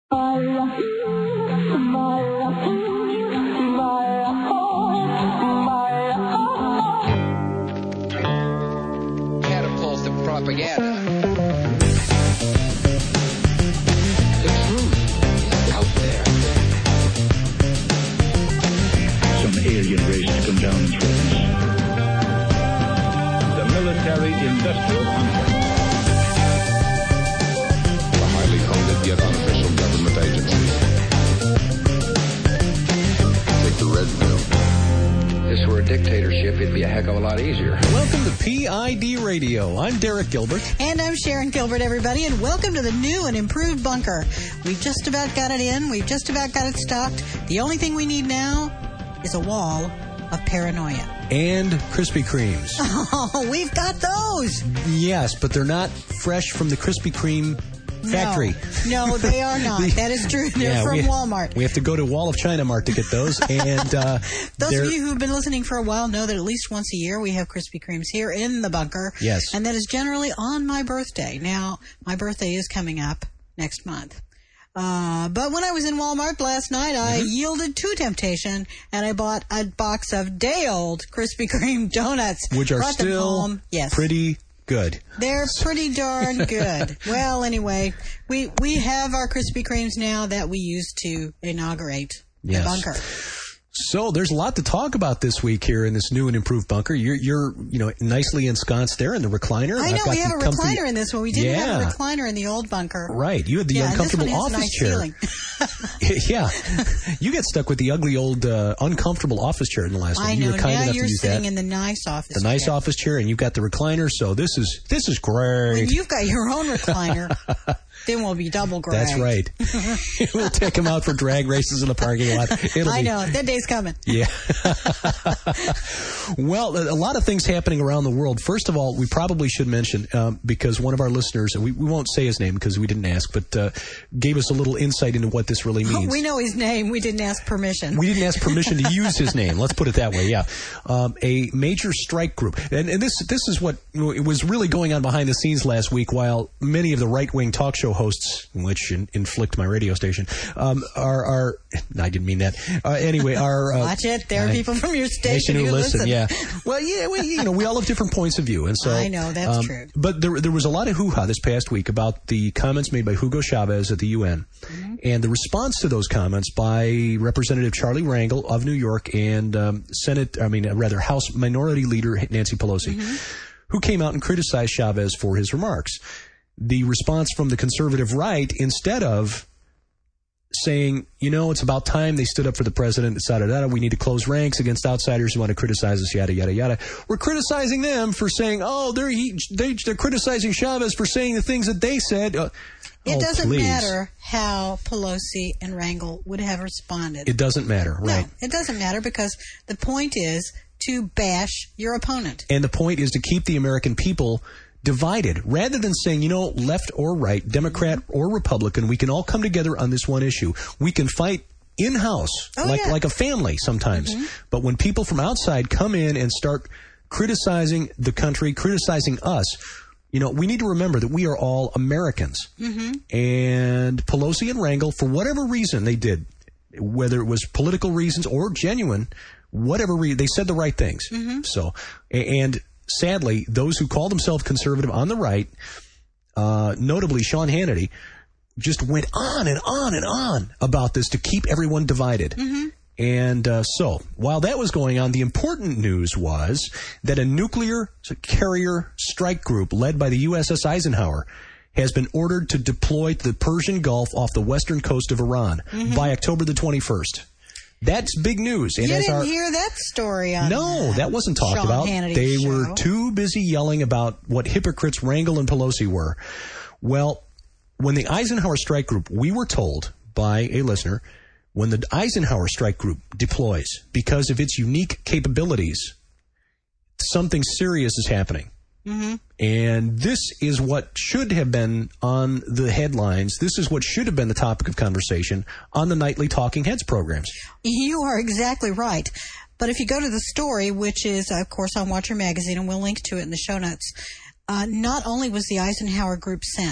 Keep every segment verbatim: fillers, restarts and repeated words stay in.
Catapults propaganda. Alien race to come down and threaten us. The military-industrial complex. A highly coded yet unofficial government agency. Take the red pill. If this were a dictatorship, it'd be a heck of a lot easier. Welcome to P I D Radio. I'm Derek Gilbert. And I'm Sharon Gilbert, everybody, and welcome to the new and improved bunker. We've just about got it in. We've just about got it stocked. The only thing we need now is a wall of paranoia. And Krispy Kremes. Oh, we've got those. Yes, but they're not fresh from the Krispy Kreme factory. No, no they are not. That is true. They're yeah, from we, Walmart. We have to go to Wall of China Mart to get those. And uh, those of you who've been listening for a while know that at least once a year we have Krispy Kremes here in the bunker. Yes. And that is generally on my birthday. Now, my birthday is coming up next month. Uh, but when I was in Walmart last night, I mm-hmm. yielded to temptation, and I bought a box of day-old Krispy Kreme donuts. Which are still home. Yes. pretty good. They're pretty darn good. Well, anyway, we, we have our Krispy Kremes now that we used to inaugurate yes. the bunker. So there's a lot to talk about this week here in this new and improved bunker. You're, you're, you know, nicely ensconced there in the recliner. I know, I've got we have a comfy... recliner in this one. We didn't yeah. have a recliner in the old bunker. Right. You had the yeah, uncomfortable and this one office has a nice chair. Yeah. You get stuck with the ugly old uh, uncomfortable office chair in the last one. I You know. were kind now enough you're to use sitting that. in the nice office The chair. nice office chair, and you've got the recliner, so this is this is great. When you've got your own recliner, then we'll be double great. That's right. We'll take them out for drag races in the parking lot. It'll I be... know. That day's coming. Yeah. Well, a lot of things happening around the world. First of all, we probably should mention, um, because one of our listeners, and we, we won't say his name because we didn't ask, but uh, gave us a little insight into what this really means. We know his name. We didn't ask permission. We didn't ask permission to use his name. Let's put it that way, yeah. Um, a major strike group. And, and this this is what it was really going on behind the scenes last week while many of the right-wing talk show hosts, which in, inflict my radio station, um, are, are... I didn't mean that. Uh, anyway, are... Uh, Watch it. There are I, people from your station who who listen. listen. Yeah. Well, yeah, we, you know, we all have different points of view. And so, I know, that's um, true. But there, there was a lot of hoo-ha this past week about the comments made by Hugo Chavez at the U N. Mm-hmm. And the response to those comments by Representative Charlie Rangel of New York and um, Senate, I mean, rather, House Minority Leader Nancy Pelosi, mm-hmm. who came out and criticized Chavez for his remarks. The response from the conservative right, instead of saying, you know, it's about time they stood up for the president, et cetera, et cetera. We need to close ranks against outsiders who want to criticize us, yada, yada, yada. We're criticizing them for saying, oh, they're, he, they, they're criticizing Chavez for saying the things that they said. Uh, it oh, doesn't please. matter how Pelosi and Rangel would have responded. It doesn't matter, right? No, it doesn't matter because the point is to bash your opponent. And the point is to keep the American people divided, rather than saying, you know, left or right, Democrat mm-hmm. or Republican, we can all come together on this one issue. We can fight in-house, oh, like yeah. like a family sometimes. Mm-hmm. But when people from outside come in and start criticizing the country, criticizing us, you know, we need to remember that we are all Americans. Mm-hmm. And Pelosi and Rangel, for whatever reason they did, whether it was political reasons or genuine, whatever reason, they said the right things. Mm-hmm. So, and sadly, those who call themselves conservative on the right, uh, notably Sean Hannity, just went on and on and on about this to keep everyone divided. Mm-hmm. And uh, so, while that was going on, the important news was that a nuclear carrier strike group led by the U S S Eisenhower has been ordered to deploy to the Persian Gulf off the western coast of Iran mm-hmm. by October the twenty-first. That's big news. And you as didn't our, hear that story on No, that, that wasn't talked Sean about. Hannity They show. were too busy yelling about what hypocrites Rangel and Pelosi were. Well, when the Eisenhower strike group, we were told by a listener, when the Eisenhower strike group deploys, because of its unique capabilities, something serious is happening. Mm-hmm. And this is what should have been on the headlines. This is what should have been the topic of conversation on the nightly Talking Heads programs. You are exactly right. But if you go to the story, which is, of course, on Watcher Magazine, and we'll link to it in the show notes, uh, not only was the Eisenhower group sent,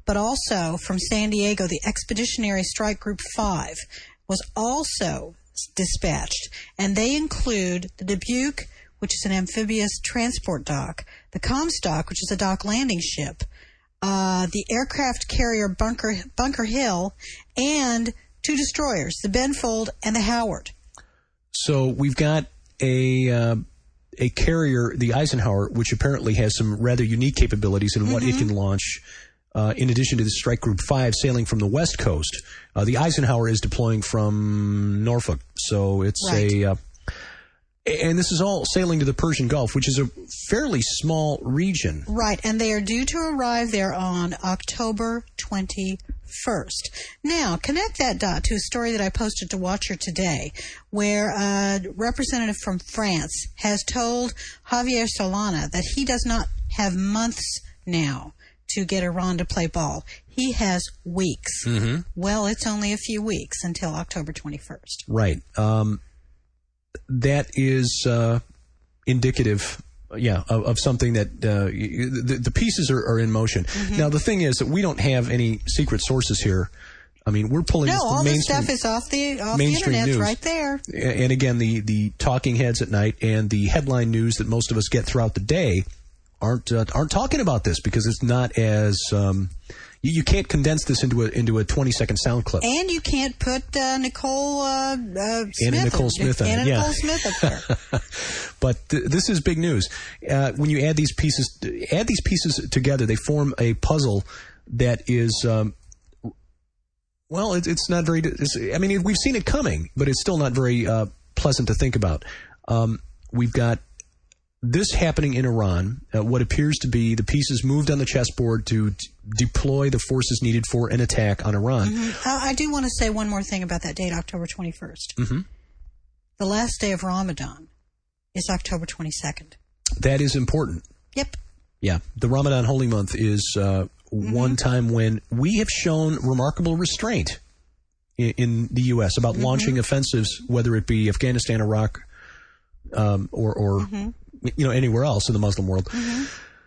but also from San Diego, the Expeditionary Strike Group five was also dispatched, and they include the Dubuque, which is an amphibious transport dock, the Comstock, which is a dock landing ship, uh, the aircraft carrier Bunker, Bunker Hill, and two destroyers, the Benfold and the Howard. So we've got a uh, a carrier, the Eisenhower, which apparently has some rather unique capabilities in mm-hmm. what it can launch. Uh, in addition to the Strike Group five sailing from the West Coast, uh, the Eisenhower is deploying from Norfolk. So it's right. a... Uh, and this is all sailing to the Persian Gulf, which is a fairly small region. Right, and they are due to arrive there on October twenty-first. Now, connect that dot to a story that I posted to Watcher today, where a representative from France has told Javier Solana that he does not have months now to get Iran to play ball. He has weeks. Mm-hmm. Well, it's only a few weeks until October twenty-first. Right. Um, that is uh, indicative, yeah, of, of something that uh, the, the pieces are, are in motion. Mm-hmm. Now, the thing is that we don't have any secret sources here. I mean, we're pulling no, this all from this stuff is off the off the internet, news. Right there. And again, the, the talking heads at night and the headline news that most of us get throughout the day aren't uh, aren't talking about this because it's not as um, you, you can't condense this into a into a twenty second sound clip. And you can't put uh, Nicole uh, uh, Smith Anna Nicole Smith on Anna it, yeah. Nicole Smith up there. But th- this is big news. Uh, when you add these pieces add these pieces together, they form a puzzle that is. Um, well, it, it's not very. It's, I mean, we've seen it coming, but it's still not very uh, pleasant to think about. Um, we've got this happening in Iran, uh, what appears to be the pieces moved on the chessboard to d- deploy the forces needed for an attack on Iran. Mm-hmm. Uh, I do want to say one more thing about that date, October twenty-first. Mm-hmm. The last day of Ramadan is October twenty-second. That is important. Yep. Yeah. The Ramadan holy month is uh, mm-hmm. one time when we have shown remarkable restraint in, in the U S about mm-hmm. launching offensives, whether it be Afghanistan, Iraq, um, or... or mm-hmm. you know, anywhere else in the Muslim world. Mm-hmm.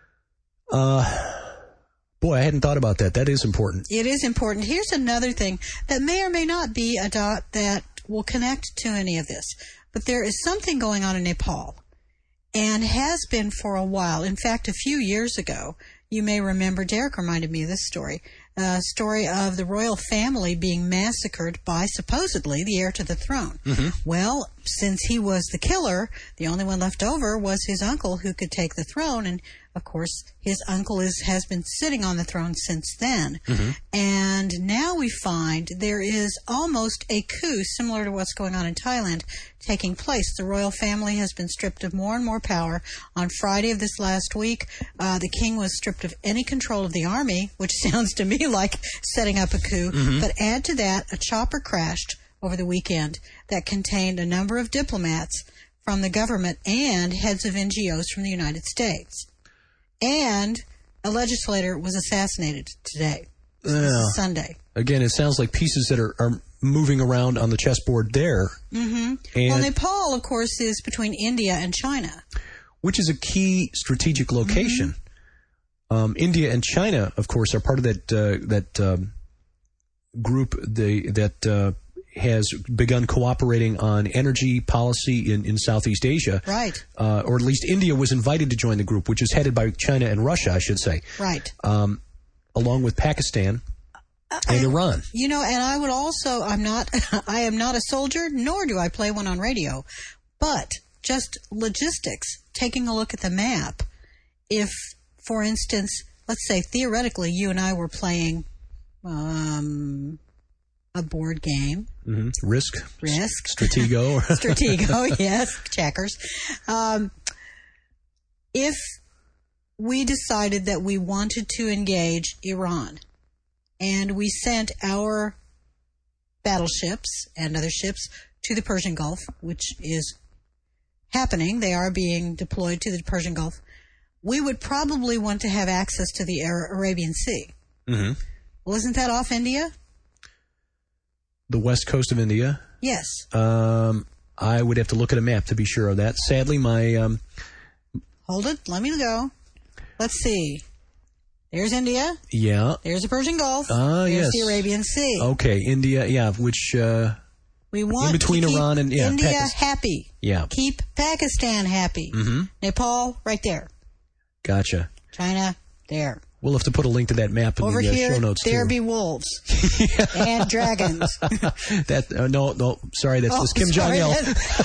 Uh, boy, I hadn't thought about that. That is important. It is important. Here's another thing that may or may not be a dot that will connect to any of this. But there is something going on in Nepal and has been for a while. In fact, a few years ago, you may remember, Derek reminded me of this story, a story of the royal family being massacred by, supposedly, the heir to the throne. Mm-hmm. Well, since he was the killer, the only one left over was his uncle who could take the throne. And, of course, his uncle is has been sitting on the throne since then. Mm-hmm. And now we find there is almost a coup, similar to what's going on in Thailand, taking place. The royal family has been stripped of more and more power. On Friday of this last week, uh, the king was stripped of any control of the army, which sounds to me like setting up a coup. Mm-hmm. But add to that, a chopper crashed over the weekend that contained a number of diplomats from the government and heads of N G Os from the United States. And a legislator was assassinated today. This yeah. is Sunday. Again, it sounds like pieces that are, are moving around on the chessboard there. Mm-hmm. And well, Nepal, of course, is between India and China. Which is a key strategic location. Mm-hmm. Um, India and China, of course, are part of that uh, that um, group the, that uh, has begun cooperating on energy policy in, in Southeast Asia. Right. Uh, or at least India was invited to join the group, which is headed by China and Russia, I should say. Right. Um, along with Pakistan uh, and I, Iran. You know, and I would also, I'm not, I am not a soldier, nor do I play one on radio. But just logistics, taking a look at the map, if, for instance, let's say theoretically you and I were playing um, a board game. Mm-hmm. Risk. Risk. Stratego. Stratego, yes. Checkers. Um, if we decided that we wanted to engage Iran and we sent our battleships and other ships to the Persian Gulf, which is happening, they are being deployed to the Persian Gulf, we would probably want to have access to the Arabian Sea. Mm-hmm. Well, isn't that off India? The west coast of India? Yes. Um, I would have to look at a map to be sure of that. Sadly, my... Um, Hold it. Let me go. Let's see. There's India. Yeah. There's the Persian Gulf. Ah, There's yes. the Arabian Sea. Okay, India, yeah, which... Uh, we want in between to keep Iran and yeah, India Pakistan. happy. Yeah. Keep Pakistan happy. Mm-hmm. Nepal, right there. Gotcha. China, there. We'll have to put a link to that map in Over the uh, here, show notes, there too. be wolves and dragons. that uh, No, no, sorry, that's Oh, this Kim sorry. Jong-il.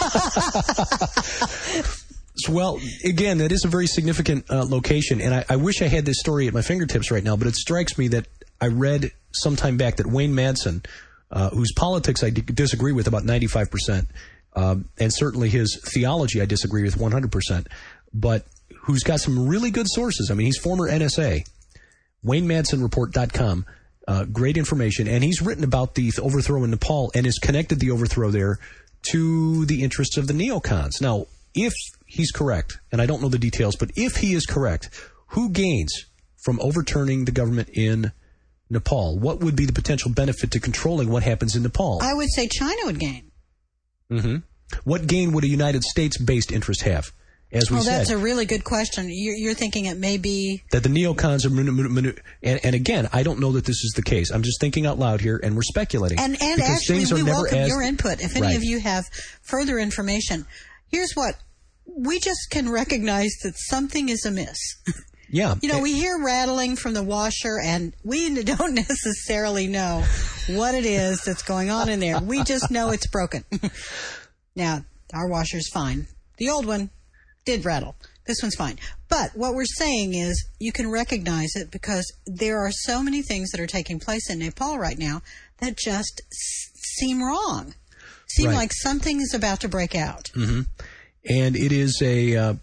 Well, again, that is a very significant uh, location, and I, I wish I had this story at my fingertips right now, but it strikes me that I read some time back that Wayne Madsen, uh, whose politics I d- disagree with about ninety-five percent, um, and certainly his theology I disagree with one hundred percent, but who's got some really good sources. I mean, he's former N S A, Wayne Madsen Report dot com, uh, great information, and he's written about the overthrow in Nepal and has connected the overthrow there to the interests of the neocons. Now, if he's correct, and I don't know the details, but if he is correct, who gains from overturning the government in Nepal? What would be the potential benefit to controlling what happens in Nepal? I would say China would gain. Mm-hmm. What gain would a United States-based interest have? As we well, said, that's a really good question. You're, you're thinking it may be... that the neocons are... Manu- manu- manu- and, and again, I don't know that this is the case. I'm just thinking out loud here, and we're speculating. And, and because actually, things are we never welcome as, your input. If any right. of you have further information, here's what... We just can recognize that something is amiss. Yeah. You know, we hear rattling from the washer, and we don't necessarily know what it is that's going on in there. We just know it's broken. Now, our washer's fine. The old one did rattle. This one's fine. But what we're saying is you can recognize it because there are so many things that are taking place in Nepal right now that just s- seem wrong. Seem Right. like something is about to break out. Mm-hmm. And it is a, uh,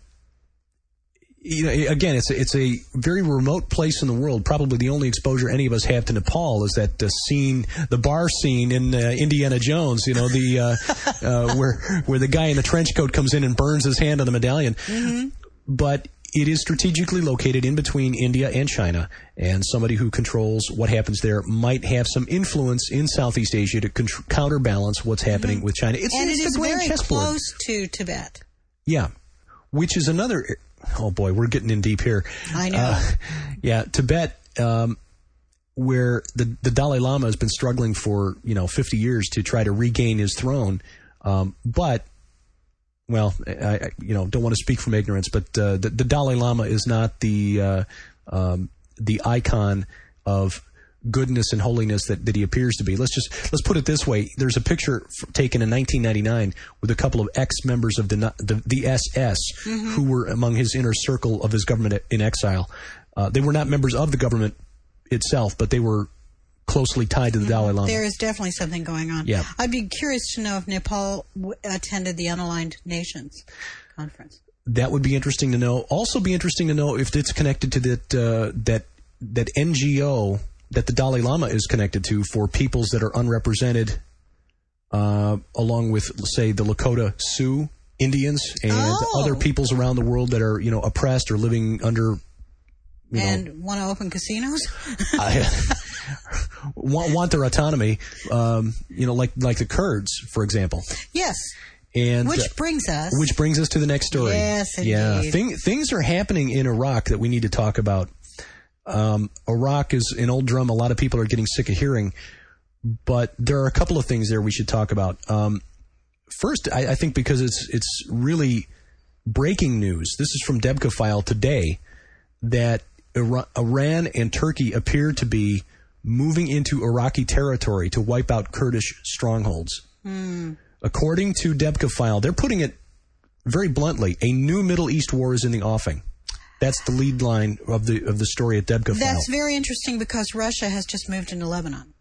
you know, again, it's a, it's a very remote place in the world. Probably the only exposure any of us have to Nepal is that uh, scene, the bar scene in uh, Indiana Jones. You know, the uh, uh, where where the guy in the trench coat comes in and burns his hand on the medallion. Mm-hmm. But it is strategically located in between India and China, and somebody who controls what happens there might have some influence in Southeast Asia to contr- counterbalance what's happening Mm-hmm. with China. It's, and it's it is the grand very chessboard. close to Tibet. Yeah, which is another... Oh, boy, we're getting in deep here. I know. Uh, yeah, Tibet, um, where the, the Dalai Lama has been struggling for, you know, fifty years to try to regain his throne. Um, but, well, I, I you know, don't want to speak from ignorance, but uh, the, the Dalai Lama is not the uh, um, the icon of goodness and holiness that, that he appears to be. Let's just let's put it this way. There's a picture f- taken in nineteen ninety-nine with a couple of ex-members of the the, the S S Mm-hmm. who were among his inner circle of his government in exile. Uh, they were not members of the government itself, but they were closely tied to the Dalai Lama. There is definitely something going on. Yeah. I'd be curious to know if Nepal w- attended the Unaligned Nations conference. That would be interesting to know. Also be interesting to know if it's connected to that uh, that that N G O that the Dalai Lama is connected to for peoples that are unrepresented, uh, along with, say, the Lakota Sioux Indians and Oh. other peoples around the world that are, you know, oppressed or living under, you and know, want to open casinos? I, want, want their autonomy, um, you know, like like the Kurds, for example. Yes. And Which uh, brings us... which brings us to the next story. Yes, Yeah, indeed. Thing, things are happening in Iraq that we need to talk about. Um, Iraq is an old drum a lot of people are getting sick of hearing, but there are a couple of things there we should talk about. Um, first, I, I think because it's it's really breaking news. This is from Debka File today that Ira- Iran and Turkey appear to be moving into Iraqi territory to wipe out Kurdish strongholds. Hmm. According to Debka File, they're putting it very bluntly, a new Middle East war is in the offing. That's the lead line of the of the story at Debka File. That's very interesting because Russia has just moved into Lebanon.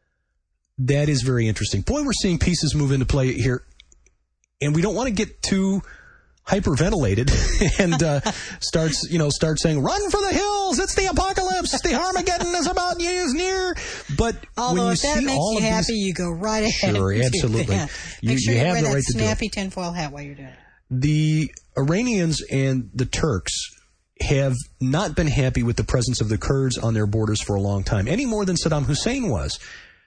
That is very interesting. Boy, we're seeing pieces move into play here, and we don't want to get too hyperventilated and uh, starts you know start saying run for the hills, it's the apocalypse, the Armageddon is about you is near. But Although when you if that see makes all you of happy, these, you go right ahead. Sure, and do absolutely. that. You- Make sure you you, have wear the that right to do it. snappy tinfoil hat while you're doing it. the Iranians and the Turks have not been happy with the presence of the Kurds on their borders for a long time, any more than Saddam Hussein was.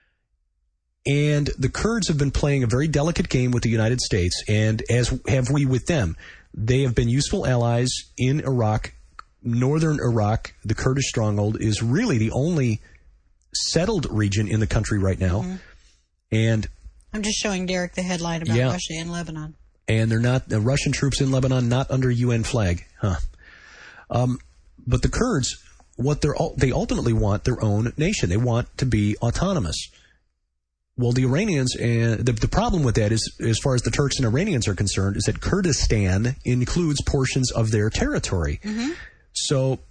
And the Kurds have been playing a very delicate game with the United States, and as have we with them. They have been useful allies in Iraq northern Iraq, the Kurdish stronghold, is really the only settled region in the country right now. Mm-hmm. And I'm just showing Derek the headline about yeah. Russia in Lebanon. And they're not, the Russian troops in Lebanon, not under U N flag. Huh. Um, but the Kurds, what they're, they ultimately want their own nation. They want to be autonomous. Well, the Iranians, and the, the problem with that is, as far as the Turks and Iranians are concerned, is that Kurdistan includes portions of their territory. Mm-hmm. So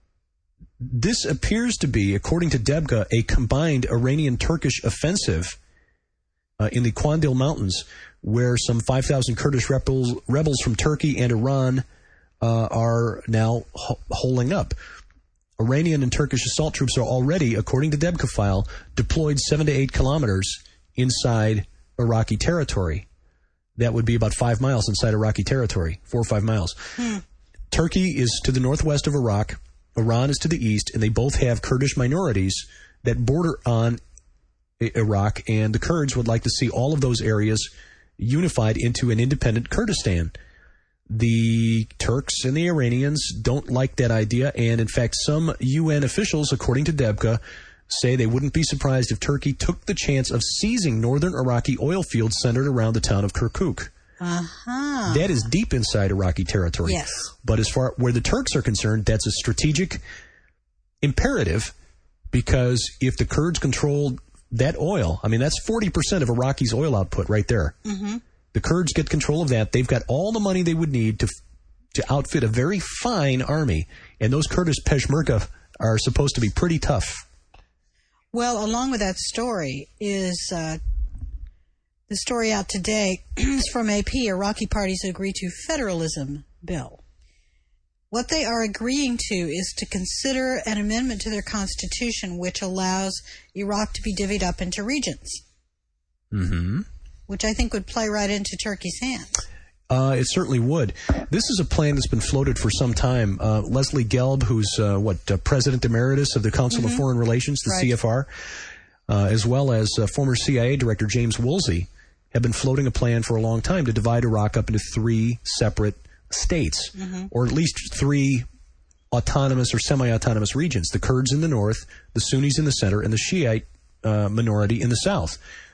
this appears to be, according to Debka, a combined Iranian-Turkish offensive uh, in the Qandil Mountains, where some five thousand Kurdish rebels, rebels from Turkey and Iran uh, are now ho- holing up. Iranian and Turkish assault troops are already, according to Debka file, deployed seven to eight kilometers inside Iraqi territory. That would be about five miles inside Iraqi territory, four or five miles. Hmm. Turkey is to the northwest of Iraq. Iran is to the east, and they both have Kurdish minorities that border on Iraq, and the Kurds would like to see all of those areas unified into an independent Kurdistan. The Turks and the Iranians don't like that idea, and in fact, some U N officials, according to Debka, say they wouldn't be surprised if Turkey took the chance of seizing northern Iraqi oil fields centered around the town of Kirkuk. Uh-huh. That is deep inside Iraqi territory. Yes. But as far where the Turks are concerned, that's a strategic imperative, because if the Kurds controlled that oil, I mean, that's forty percent of Iraqi's oil output right there. Mm-hmm. The Kurds get control of that. They've got all the money they would need to to outfit a very fine army. And those Kurdish Peshmerga are supposed to be pretty tough. Well, along with that story is uh, the story out today is from A P. Iraqi parties agree to federalism bill. What they are agreeing to is to consider an amendment to their constitution which allows Iraq to be divvied up into regions. Mm-hmm. Which I think would play right into Turkey's hands. Uh, it certainly would. This is a plan that's been floated for some time. Uh, Leslie Gelb, who's uh, what uh, President Emeritus of the Council mm-hmm. of Foreign Relations, the right. C F R, uh, as well as uh, former C I A Director James Woolsey, have been floating a plan for a long time to divide Iraq up into three separate states, mm-hmm. or at least three autonomous or semi-autonomous regions: the Kurds in the north, the Sunnis in the center, and the Shiite uh, minority in the south.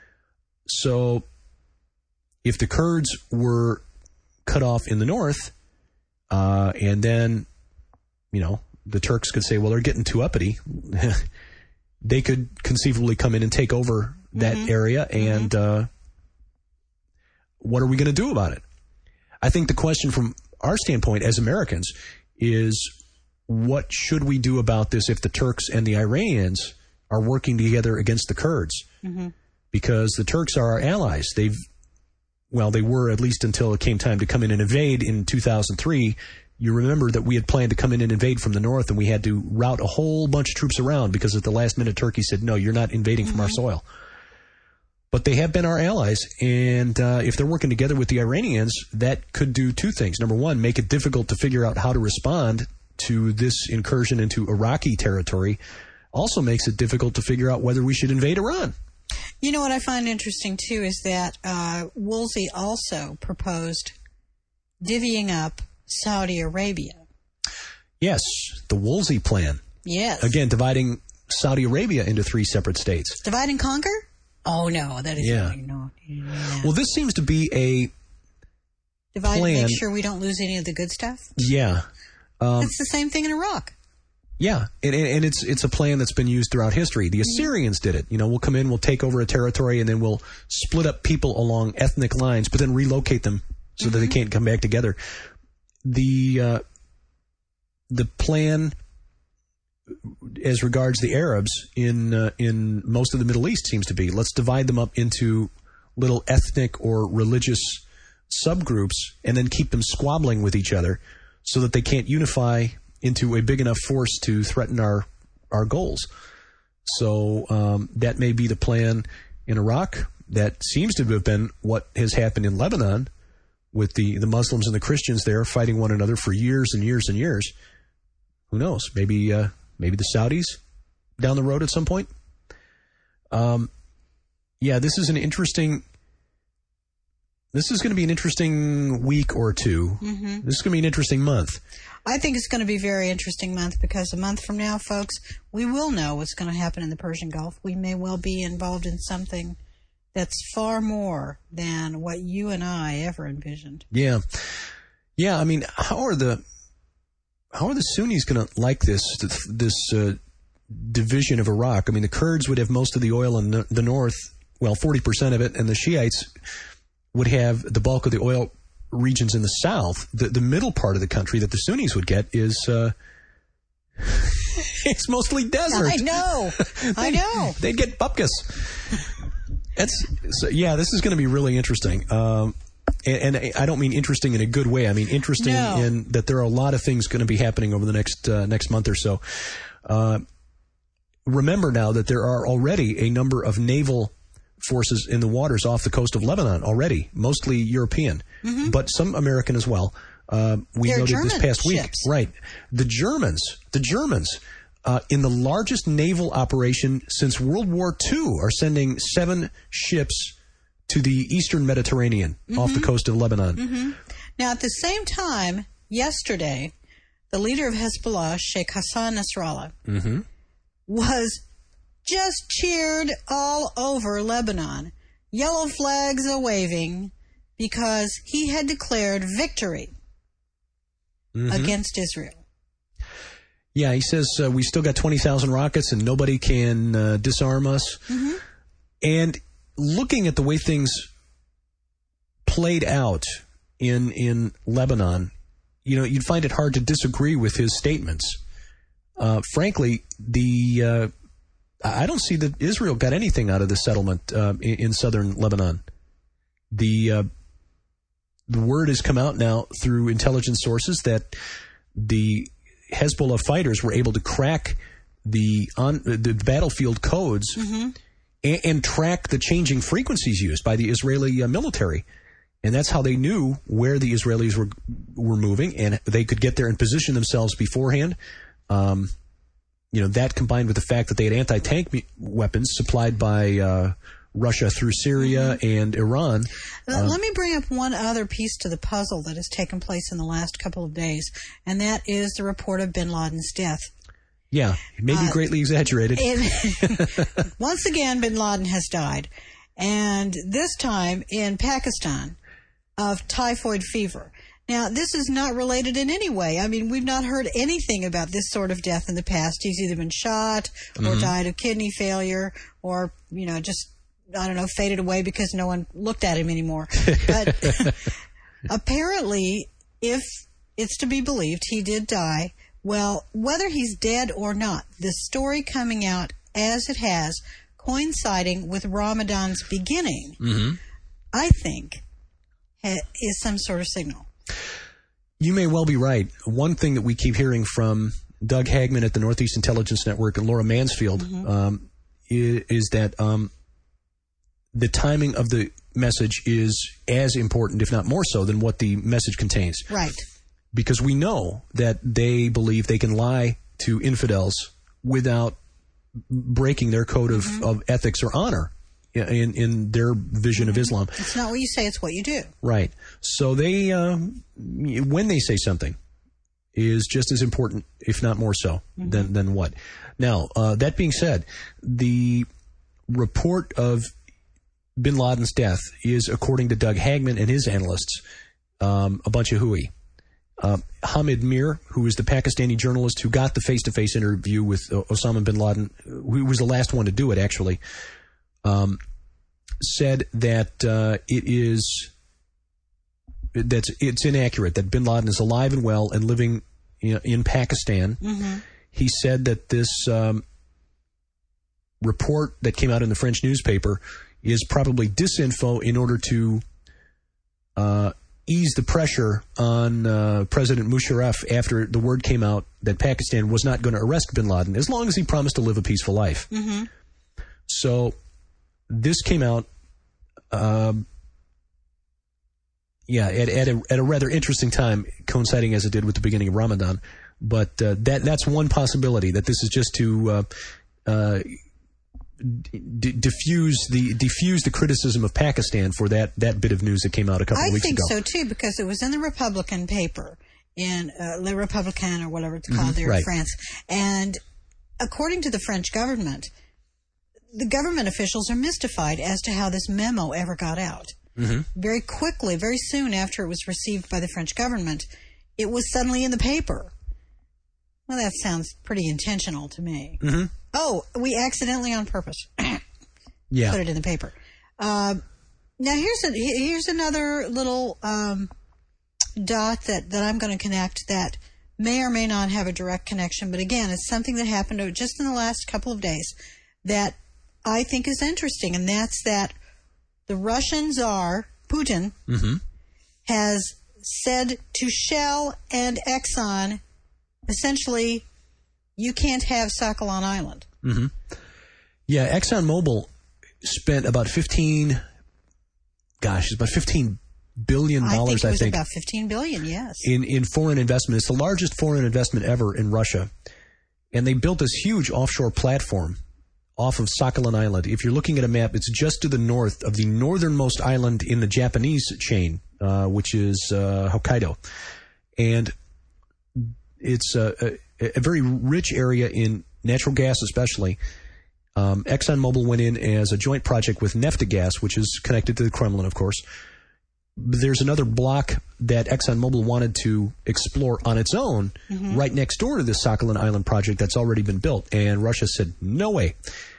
So if the Kurds were cut off in the north, uh, and then, you know, the Turks could say, well, they're getting too uppity, they could conceivably come in and take over that mm-hmm. area, and mm-hmm. uh, what are we going to do about it? I think the question from our standpoint as Americans is, what should we do about this if the Turks and the Iranians are working together against the Kurds? Mm-hmm. Because the Turks are our allies. They've Well, they were, at least until it came time to come in and invade in two thousand three. You remember that we had planned to come in and invade from the north, and we had to route a whole bunch of troops around because at the last minute Turkey said, no, you're not invading mm-hmm. from our soil. But they have been our allies, and uh, if they're working together with the Iranians, that could do two things. Number one, make it difficult to figure out how to respond to this incursion into Iraqi territory. Also makes it difficult to figure out whether we should invade Iran. You know what I find interesting, too, is that uh, Woolsey also proposed divvying up Saudi Arabia. Yes, the Woolsey plan. Yes. Again, dividing Saudi Arabia into three separate states. Divide and conquer? Oh, no, that is yeah. no. no. Well, this seems to be a Divide plan. and make sure we don't lose any of the good stuff? Yeah. Um, it's the same thing in Iraq. Yeah, and, and it's it's a plan that's been used throughout history. The Assyrians did it. You know, we'll come in, we'll take over a territory, and then we'll split up people along ethnic lines, but then relocate them so mm-hmm. that they can't come back together. The uh, the plan, as regards the Arabs in uh, in most of the Middle East, seems to be, let's divide them up into little ethnic or religious subgroups, and then keep them squabbling with each other so that they can't unify into a big enough force to threaten our our goals. So um, that may be the plan in Iraq. That seems to have been what has happened in Lebanon, with the, the Muslims and the Christians there fighting one another for years and years and years. Who knows? Maybe uh, maybe the Saudis down the road at some point. Um, yeah, this is an interesting this is going to be an interesting week or two. Mm-hmm. This is going to be an interesting month. I think it's going to be a very interesting month because a month from now, folks, we will know what's going to happen in the Persian Gulf. We may well be involved in something that's far more than what you and I ever envisioned. Yeah. Yeah, I mean, how are the how are the Sunnis going to like this this uh, division of Iraq? I mean, the Kurds would have most of the oil in the north, well, forty percent of it, and the Shiites would have the bulk of the oil regions in the south. The, the middle part of the country that the Sunnis would get is uh, it's mostly desert. I know. I know. They'd get bupkis. That's so, yeah, this is going to be really interesting. Um, and, and I don't mean interesting in a good way. I mean interesting no. in that there are a lot of things going to be happening over the next uh, next month or so. Uh, remember now that there are already a number of naval forces in the waters off the coast of Lebanon already, mostly European, mm-hmm. but some American as well. Uh, we They're noted German this past week, ships. right? The Germans, the Germans, uh, in the largest naval operation since World War Two, are sending seven ships to the eastern Mediterranean mm-hmm. off the coast of Lebanon. Mm-hmm. Now, at the same time, yesterday, the leader of Hezbollah, Sheikh Hassan Nasrallah, mm-hmm. was just cheered all over Lebanon, yellow flags a-waving, because he had declared victory mm-hmm. against Israel. Yeah, he says uh, we still got twenty thousand rockets and nobody can uh, disarm us. Mm-hmm. And looking at the way things played out in in Lebanon, you know, you'd find it hard to disagree with his statements. Uh, frankly, the uh, I don't see that Israel got anything out of the settlement uh, in, in southern Lebanon. The uh, the word has come out now through intelligence sources that the Hezbollah fighters were able to crack the on the battlefield codes mm-hmm. and, and track the changing frequencies used by the Israeli uh, military, and that's how they knew where the Israelis were were moving, and they could get there and position themselves beforehand. Um, you know, that combined with the fact that they had anti-tank me- weapons supplied by uh, Russia through Syria mm-hmm. and Iran. Let, uh, let me bring up one other piece to the puzzle that has taken place in the last couple of days, and that is the report of bin Laden's death. Yeah, maybe uh, greatly exaggerated. It, once again, bin Laden has died, and this time in Pakistan of typhoid fever. Now, this is not related in any way. I mean, we've not heard anything about this sort of death in the past. He's either been shot or mm-hmm. died of kidney failure or, you know, just, I don't know, faded away because no one looked at him anymore. But apparently, if it's to be believed, he did die. Well, whether he's dead or not, the story coming out as it has, coinciding with Ramadan's beginning, mm-hmm. I think, ha- is some sort of signal. You may well be right. One thing that we keep hearing from Doug Hagman at the Northeast Intelligence Network and Laura Mansfield mm-hmm. um, is, is that um, the timing of the message is as important, if not more so, than what the message contains. Right. Because we know that they believe they can lie to infidels without breaking their code mm-hmm. of, of ethics or honor. In, in their vision mm-hmm. of Islam. It's not what you say, it's what you do. Right. So they, uh, when they say something, is just as important, if not more so, mm-hmm. than, than what. Now, uh, that being said, the report of bin Laden's death is, according to Doug Hagman and his analysts, um, a bunch of hooey. Uh, Hamid Mir, who is the Pakistani journalist who got the face-to-face interview with uh, Osama bin Laden, who was the last one to do it, actually, Um, said that uh, it is that's it's inaccurate, that bin Laden is alive and well and living in, in Pakistan. Mm-hmm. He said that this um, report that came out in the French newspaper is probably disinfo in order to uh, ease the pressure on uh, President Musharraf after the word came out that Pakistan was not going to arrest bin Laden as long as he promised to live a peaceful life. Mm-hmm. So this came out, um, yeah, at, at, a, at a rather interesting time, coinciding as it did with the beginning of Ramadan. But uh, that that's one possibility, that this is just to uh, uh, d- diffuse the diffuse the criticism of Pakistan for that, that bit of news that came out a couple I of weeks think ago. so, too, because it was in the Republican paper, in uh, Le Républicain or whatever it's called Mhm, there right. in France. And according to the French government, the government officials are mystified as to how this memo ever got out. Mm-hmm. Very quickly, very soon after it was received by the French government, it was suddenly in the paper. Well, that sounds pretty intentional to me. Mm-hmm. Oh, we accidentally on purpose Yeah. put it in the paper. Uh, now, here's a, here's another little um, dot that, that I'm going to connect that may or may not have a direct connection, but again, it's something that happened just in the last couple of days that I think is interesting, and that's that the Russian Tsar, Putin, Mm-hmm. has said to Shell and Exxon, essentially, you can't have Sakhalin Island. Mm-hmm. Yeah, ExxonMobil spent about fifteen, gosh, it's about fifteen billion dollars, I think it I was think, about fifteen billion dollars, yes. in, in foreign investment. It's the largest foreign investment ever in Russia. And they built this huge offshore platform off of Sakhalin Island. If you're looking at a map, it's just to the north of the northernmost island in the Japanese chain, uh, which is uh, Hokkaido. And it's a, a, a very rich area in natural gas especially. Um, ExxonMobil went in as a joint project with Neftegas, which is connected to the Kremlin, of course. There's another block that ExxonMobil wanted to explore on its own Mm-hmm. right next door to this Sakhalin Island project that's already been built. And Russia said, no way.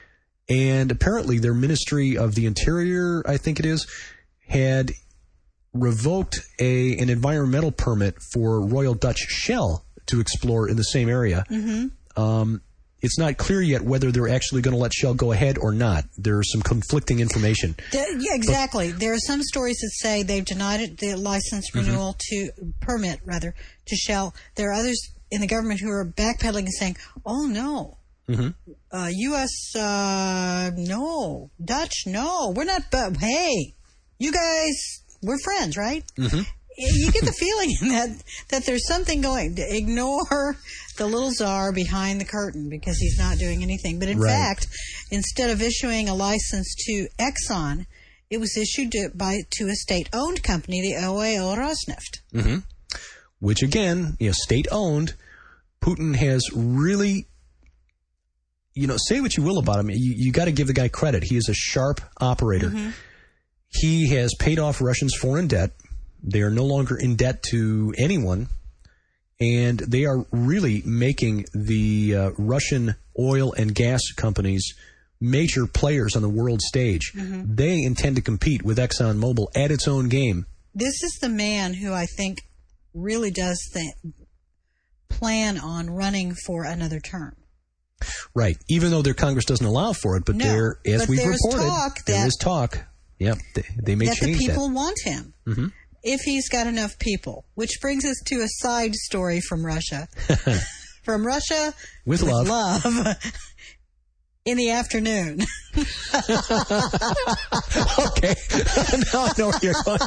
And apparently their Ministry of the Interior, I think it is, had revoked a an environmental permit for Royal Dutch Shell to explore in the same area. Mm-hmm. Um, it's not clear yet whether they're actually going to let Shell go ahead or not. There's some conflicting information. The- yeah, exactly. But there are some stories that say they've denied it, the license renewal to permit, rather, to Shell. There are others in the government who are backpedaling and saying, oh, no. Mm-hmm. Uh, U S, uh, no. Dutch, no. We're not, but hey, you guys, we're friends, right? Mm-hmm. You get the feeling that that there's something going. Ignore the little czar behind the curtain because he's not doing anything. But in Right. fact, instead of issuing a license to Exxon, it was issued to, by to a state-owned company, the O A O Rosneft. Mm-hmm. Which again, you know, state-owned. Putin has really, you know, say what you will about him. You, you got to give the guy credit. He is a sharp operator. Mm-hmm. He has paid off Russians' foreign debt. They are no longer in debt to anyone, and they are really making the uh, Russian oil and gas companies major players on the world stage. Mm-hmm. They intend to compete with ExxonMobil at its own game. This is the man who I think really does th- plan on running for another term. Right, even though their Congress doesn't allow for it, but No, there, as but we've there's reported, talk there that- is talk. Yep, they, they may that the change people that. want him. Mm-hmm. If he's got enough people, which brings us to a side story from Russia. From Russia With love. love in the afternoon. Okay, now I know where you're going.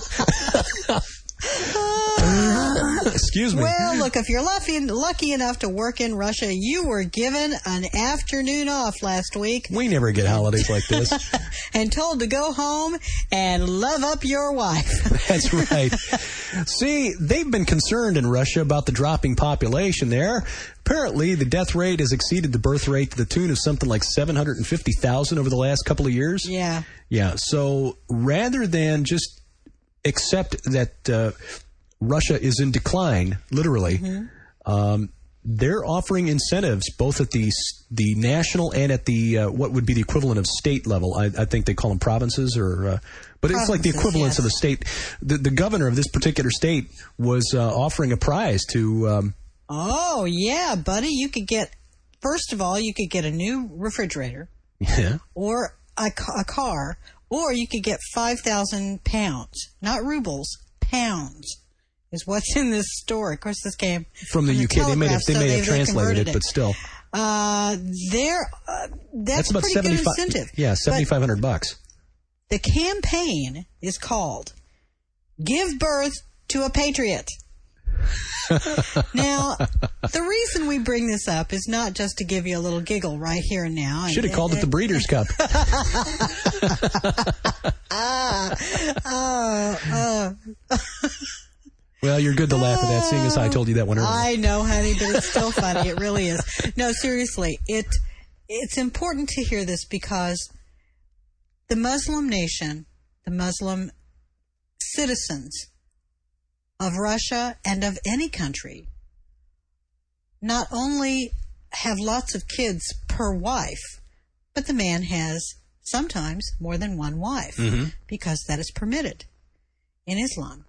Excuse me. Well, look, if you're lucky, lucky enough to work in Russia, you were given an afternoon off last week We never get holidays like this. and told to go home and love up your wife. That's right. See, they've been concerned in Russia about the dropping population there. Apparently, the death rate has exceeded the birth rate to the tune of something like seven hundred fifty thousand over the last couple of years. Yeah. Yeah, so rather than just accept that uh, Russia is in decline, literally, Mm-hmm. um, they're offering incentives both at the the national and at the uh, what would be the equivalent of state level. I, I think they call them provinces, or uh, but it's like the Provinces, equivalence yes. of the state. The, the governor of this particular state was uh, offering a prize to. Um, Oh, yeah, buddy. You could get, first of all, you could get a new refrigerator yeah, or a, ca- a car, or you could get five thousand pounds, not rubles, pounds is what's in this story. Of course, this came from the U K. They may have Telegraph, they so may they- have they translated converted it, but still, Uh, there, uh, that's, that's about pretty seventy good five. incentive. Yeah, But seventy five hundred bucks. the campaign is called "Give Birth to a Patriot." Now, the reason we bring this up is not just to give you a little giggle right here and now. Should have called it the Breeders' Cup. Ah, oh, oh. Well, you're good to laugh at that, seeing as I told you that one earlier. I know, honey, but it's still funny. It really is. No, seriously, it it's important to hear this because the Muslim nation, the Muslim citizens of Russia and of any country, not only have lots of kids per wife, but the man has sometimes more than one wife, mm-hmm. because that is permitted in Islam.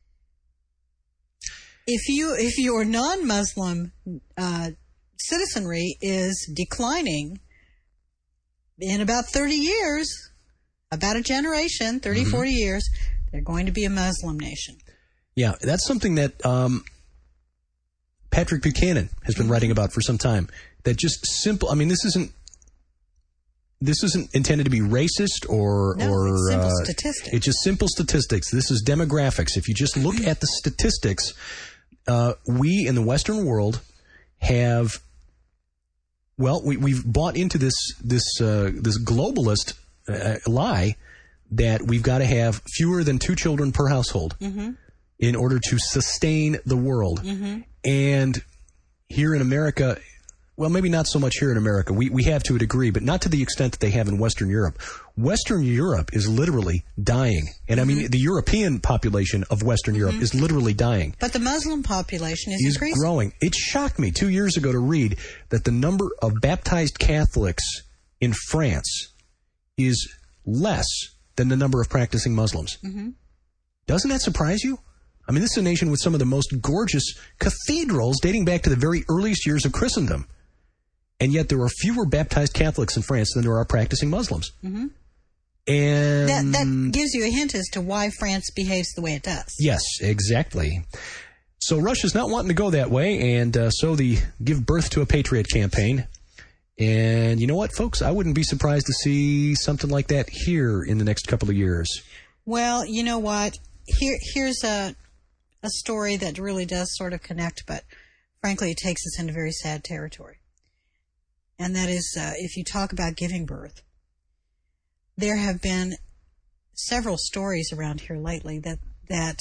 If you if your non-Muslim uh, citizenry is declining in about thirty years, about a generation, thirty, mm-hmm. forty years, they're going to be a Muslim nation. Yeah, that's something that um, Patrick Buchanan has been mm-hmm. writing about for some time. That just simple. I mean, this isn't this isn't intended to be racist or no, or it's simple uh, statistics. It's just simple statistics. This is demographics. If you just look at the statistics. Uh, we in the Western world have, well, we, we've bought into this this uh, this globalist uh, lie that we've got to have fewer than two children per household mm-hmm. in order to sustain the world. Mm-hmm. And here in America, well, maybe not so much here in America. We we have to a degree, but not to the extent that they have in Western Europe. Western Europe is literally dying. And mm-hmm. I mean, the European population of Western mm-hmm. Europe is literally dying. But the Muslim population is, is increasing. growing. It shocked me two years ago to read that the number of baptized Catholics in France is less than the number of practicing Muslims. Mm-hmm. Doesn't that surprise you? I mean, this is a nation with some of the most gorgeous cathedrals dating back to the very earliest years of Christendom. And yet there are fewer baptized Catholics in France than there are practicing Muslims. Mm-hmm. And that, that gives you a hint as to why France behaves the way it does. Yes, exactly. So Russia's not wanting to go that way, and uh, so the Give Birth to a Patriot campaign. And you know what, folks? I wouldn't be surprised to see something like that here in the next couple of years. Well, you know what? Here, here's a a story that really does sort of connect, but frankly, it takes us into very sad territory. And that is, uh, if you talk about giving birth, there have been several stories around here lately that that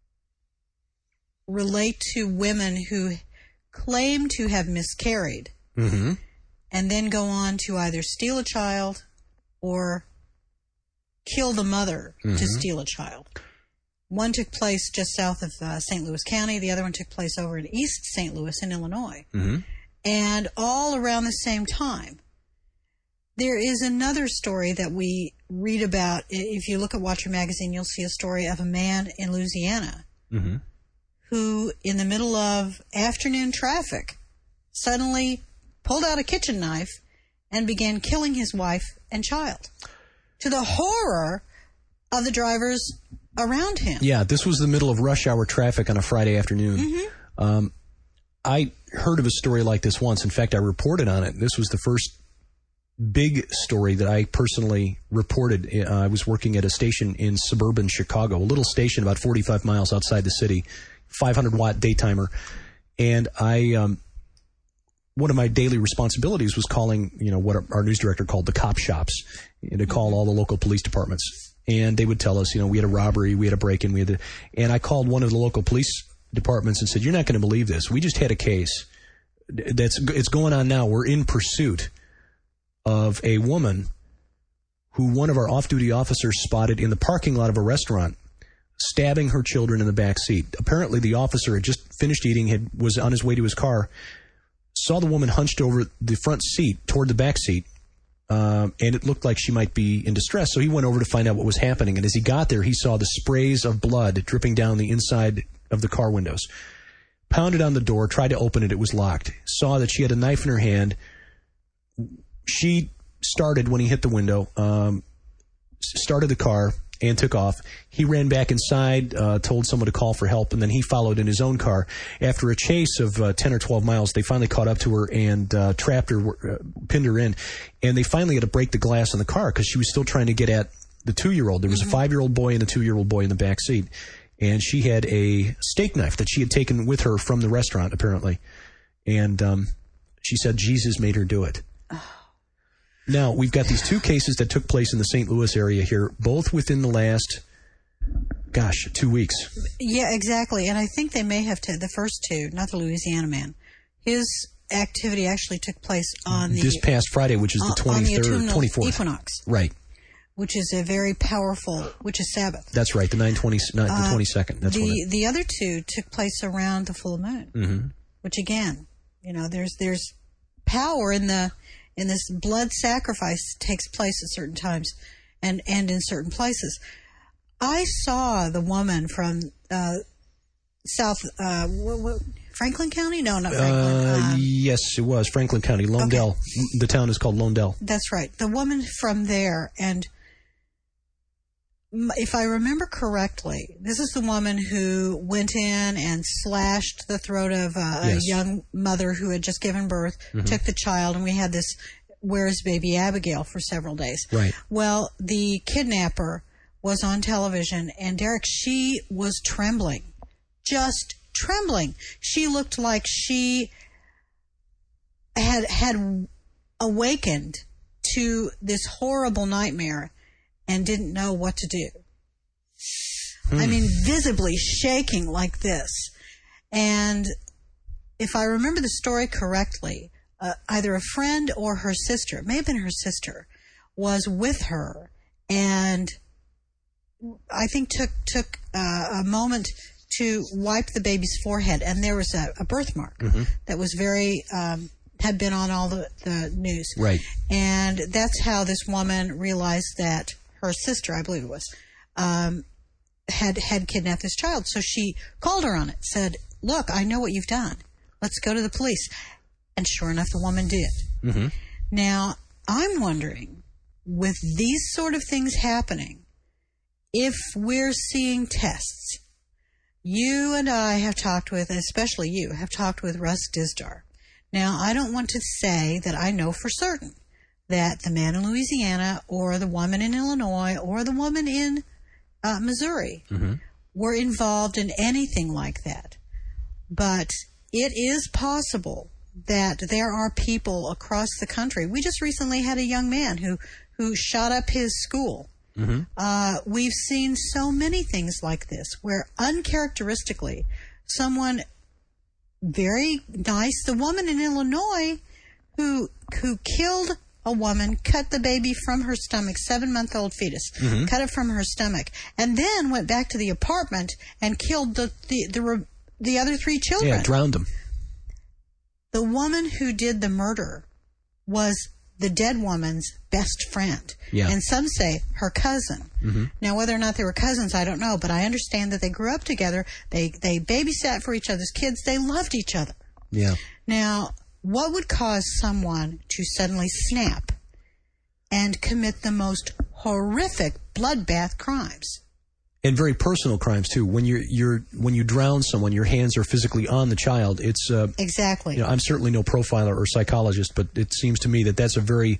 relate to women who claim to have miscarried mm-hmm. and then go on to either steal a child or kill the mother mm-hmm. to steal a child. One took place just south of uh, Saint Louis County. The other one took place over in East Saint Louis in Illinois. Mm-hmm. And all around the same time. There is another story that we read about. If you look at Watcher Magazine, you'll see a story of a man in Louisiana mm-hmm. who, in the middle of afternoon traffic, suddenly pulled out a kitchen knife and began killing his wife and child, to the horror of the drivers around him. Yeah, this was the middle of rush hour traffic on a Friday afternoon. Mm-hmm. Um, I heard of a story like this once. In fact, I reported on it. This was the first big story that I personally reported. Uh, I was working at a station in suburban Chicago, a little station about forty-five miles outside the city, five hundred watt daytimer. And I, um, one of my daily responsibilities was calling, you know, what our, our news director called the cop shops, and to call all the local police departments. And they would tell us, you know, we had a robbery, we had a break-in, we had a, and I called one of the local police departments and said, "You're not going to believe this. We just had a case that's it's going on now. We're in pursuit of a woman who one of our off-duty officers spotted in the parking lot of a restaurant, stabbing her children in the back seat. Apparently, the officer had just finished eating, had was on his way to his car, saw the woman hunched over the front seat toward the back seat, um, and it looked like she might be in distress. So he went over to find out what was happening. And as he got there, he saw the sprays of blood dripping down the inside of the car windows. Pounded on the door, tried to open it. It was locked. Saw that she had a knife in her hand. She started when he hit the window, um, started the car and took off. He ran back inside, uh, told someone to call for help, and then he followed in his own car. After a chase of uh, ten or twelve miles, they finally caught up to her and uh, trapped her, uh, pinned her in. And they finally had to break the glass in the car because she was still trying to get at the two-year-old. There was mm-hmm. a five-year-old boy and a two-year-old boy in the back seat. and she had a steak knife that she had taken with her from the restaurant, apparently. And um, she said Jesus made her do it. Oh. Now, we've got these two cases that took place in the Saint Louis area here, both within the last, gosh, two weeks. Yeah, exactly. And I think they may have t- the first two, not the Louisiana man. His activity actually took place on the... This past Friday, which is the twenty-third, twenty-fourth. Equinox. Right. Which is a very powerful, which is Sabbath. That's right, the nine twenty, the twenty-second. That's the, it. The other two took place around the full moon, mm-hmm. which again, you know, there's there's power in the in this blood sacrifice takes place at certain times and, and in certain places. I saw the woman from uh, South uh, what, what, Franklin County? No, not Franklin. Uh, um, yes, it was Franklin County, Londell. Okay. The town is called Londell. That's right. The woman from there, and if I remember correctly, this is the woman who went in and slashed the throat of uh, yes. a young mother who had just given birth, mm-hmm. took the child, and we had this "Where is Baby Abigail" for several days. Right. Well, the kidnapper was on television, and Derek, she was trembling, just trembling. She looked like she had had awakened to this horrible nightmare and didn't know what to do. Hmm. I mean, visibly shaking like this. And if I remember the story correctly, uh, either a friend or her sister, it may have been her sister, was with her and I think took took uh, a moment to wipe the baby's forehead, and there was a, a birthmark mm-hmm. that was very um, had been on all the, the news. Right. And that's how this woman realized that her sister, I believe it was, um, had had kidnapped this child. So she called her on it, said, "Look, I know what you've done. Let's go to the police." And sure enough, the woman did. Mm-hmm. Now, I'm wondering, with these sort of things happening, if we're seeing tests. You and I have talked with, especially you, have talked with Russ Dizdar. Now, I don't want to say that I know for certain that the man in Louisiana or the woman in Illinois or the woman in uh, Missouri mm-hmm. were involved in anything like that. But it is possible that there are people across the country. We just recently had a young man who, who shot up his school. Mm-hmm. Uh, we've seen so many things like this where uncharacteristically someone very nice, the woman in Illinois who who killed a woman, cut the baby from her stomach, seven-month-old fetus, mm-hmm. cut it from her stomach, and then went back to the apartment and killed the the the, the other three children. Yeah, drowned them. The woman who did the murder was the dead woman's best friend. Yeah. And some say her cousin. Mm-hmm. Now, whether or not they were cousins, I don't know, but I understand that they grew up together. They they babysat for each other's kids. They loved each other. Yeah. Now, what would cause someone to suddenly snap and commit the most horrific bloodbath crimes? And very personal crimes too. When you're you're when you drown someone, your hands are physically on the child. It's uh, exactly. You know, I'm certainly no profiler or psychologist, but it seems to me that that's a very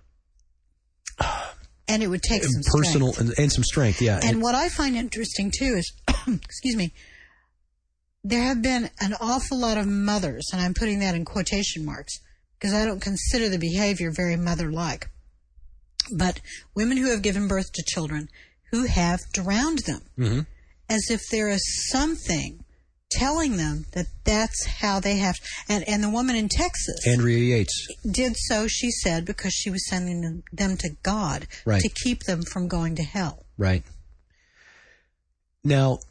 uh, and it would take some personal strength. And, and some strength. Yeah. And, and what I find interesting too is, excuse me, there have been an awful lot of mothers, and I'm putting that in quotation marks because I don't consider the behavior very mother-like, but women who have given birth to children who have drowned them, mm-hmm. as if there is something telling them that that's how they have to. And, and the woman in Texas, Andrea Yates, did so, she said, because she was sending them to God right. to keep them from going to hell. Right. Now,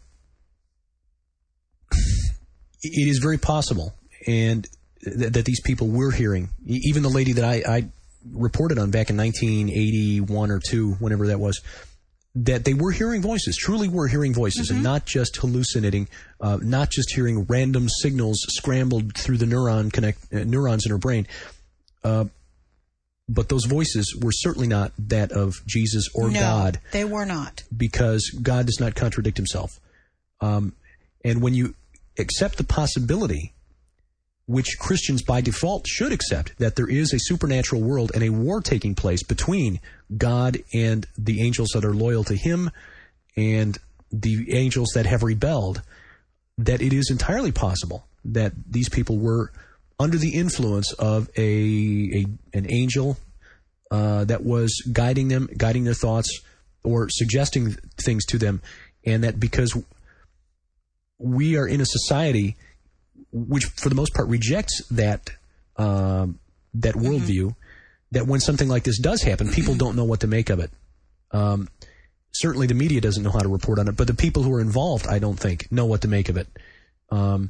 it is very possible, and th- that these people were hearing, even the lady that I, I reported on back in nineteen eighty-one or two, whenever that was, that they were hearing voices, truly were hearing voices, mm-hmm. and not just hallucinating, uh, not just hearing random signals scrambled through the neuron connect uh, neurons in her brain. Uh, but those voices were certainly not that of Jesus or no, God. They were not. Because God does not contradict himself. Um, and when you accept the possibility, which Christians by default should accept, that there is a supernatural world and a war taking place between God and the angels that are loyal to him, and the angels that have rebelled, that it is entirely possible that these people were under the influence of a, a an angel uh, that was guiding them, guiding their thoughts, or suggesting things to them, and that because we are in a society which, for the most part, rejects that um, that worldview, mm-hmm. that when something like this does happen, people don't know what to make of it. Um, certainly, the media doesn't know how to report on it, but the people who are involved, I don't think, know what to make of it, um,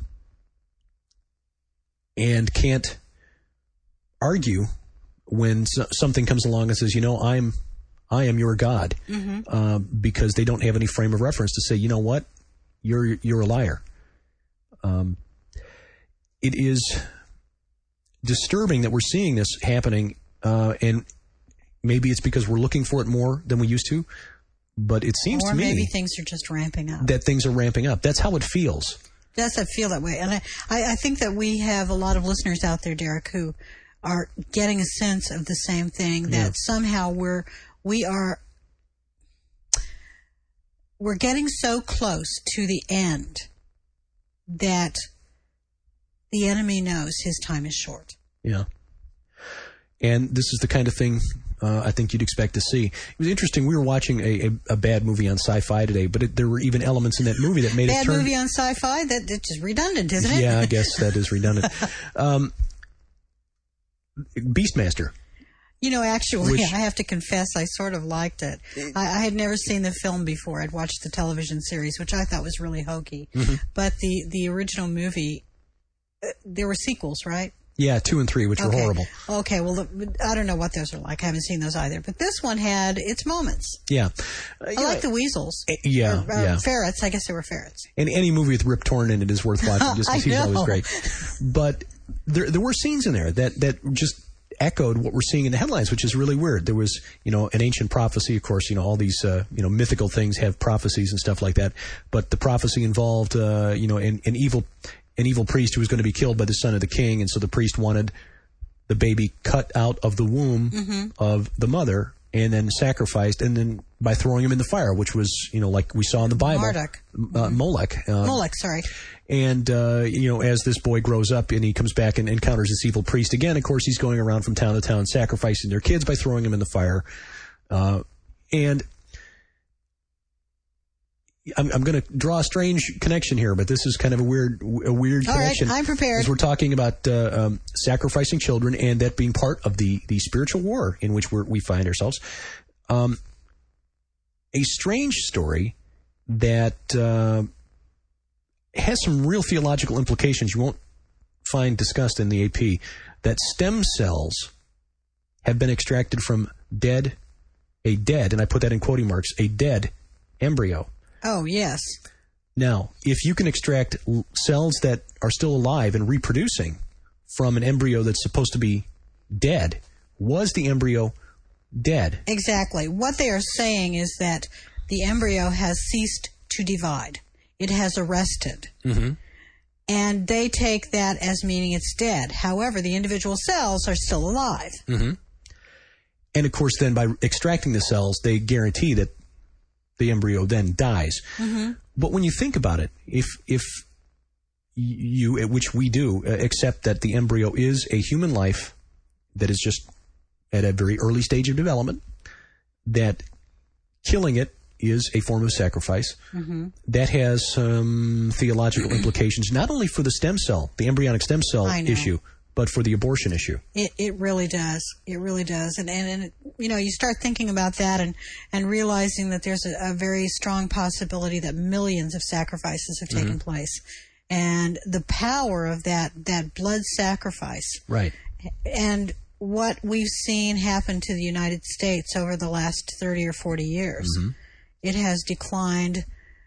and can't argue when so- something comes along and says, you know, I'm I am your God, mm-hmm. uh, because they don't have any frame of reference to say, you know what, you're you're a liar. Um, it is disturbing that we're seeing this happening, uh, and maybe it's because we're looking for it more than we used to, but it seems or to me maybe things are just ramping up. That things are ramping up. That's how it feels. Does it feel that way? And I, I, I think that we have a lot of listeners out there, Derek, who are getting a sense of the same thing, that Yeah. somehow we're we are we're getting so close to the end that the enemy knows his time is short. Yeah. And this is the kind of thing uh, I think you'd expect to see. It was interesting. We were watching a, a, a bad movie on Sci-Fi today, but it, there were even elements in that movie that made bad it turn... movie on Sci-Fi? That, that's just redundant, isn't it? Yeah, I guess that is redundant. um, Beastmaster. You know, actually, Which- I have to confess, I sort of liked it. I, I had never seen the film before. I'd watched the television series, which I thought was really hokey. Mm-hmm. But the, the original movie, uh, there were sequels, right? Yeah, two and three, which were Okay. horrible. Okay, well, the, I don't know what those are like. I haven't seen those either. But this one had its moments. Yeah. Uh, I you like know, the weasels. eh, yeah, Or, uh, yeah. Ferrets. I guess they were ferrets. And any movie with Rip Torn in it is worth watching just I because he's know. always great. But there there were scenes in there that, that just echoed what we're seeing in the headlines, which is really weird. There was, you know, an ancient prophecy. Of course, you know, all these, uh, you know, mythical things have prophecies and stuff like that. But the prophecy involved, uh, you know, an, an evil an evil priest who was going to be killed by the son of the king. And so the priest wanted the baby cut out of the womb Mm-hmm. of the mother and then sacrificed, and then by throwing him in the fire, which was, you know, like we saw in the Bible. Marduk. Uh, Molech. Uh, Molech, sorry. And, uh, you know, as this boy grows up and he comes back and encounters this evil priest again, of course, he's going around from town to town sacrificing their kids by throwing them in the fire. Uh, and I'm, I'm going to draw a strange connection here, but this is kind of a weird, a weird All right, connection. I'm prepared. As we're talking about uh, um, sacrificing children and that being part of the, the spiritual war in which we're, we find ourselves. Um, a strange story that uh, has some real theological implications you won't find discussed in the A P, that stem cells have been extracted from dead, a dead, and I put that in quoting marks, a dead embryo. Oh, yes. Now, if you can extract l- cells that are still alive and reproducing from an embryo that's supposed to be dead, was the embryo dead? Exactly. What they are saying is that the embryo has ceased to divide. It has arrested. Mm-hmm. And they take that as meaning it's dead. However, the individual cells are still alive. Mm-hmm. And, of course, then by extracting the cells, they guarantee that the embryo then dies. Mm-hmm. But when you think about it, if if you, which we do, uh, accept that the embryo is a human life that is just at a very early stage of development, that killing it is a form of sacrifice, Mm-hmm. that has some theological implications, not only for the stem cell, the embryonic stem cell I know. issue, but for the abortion issue. It it really does. It really does. And, and, and it, you know, you start thinking about that and, and realizing that there's a, a very strong possibility that millions of sacrifices have taken Mm-hmm. place. And the power of that, that blood sacrifice. Right. And what we've seen happen to the United States over the last thirty or forty years, Mm-hmm. it has declined.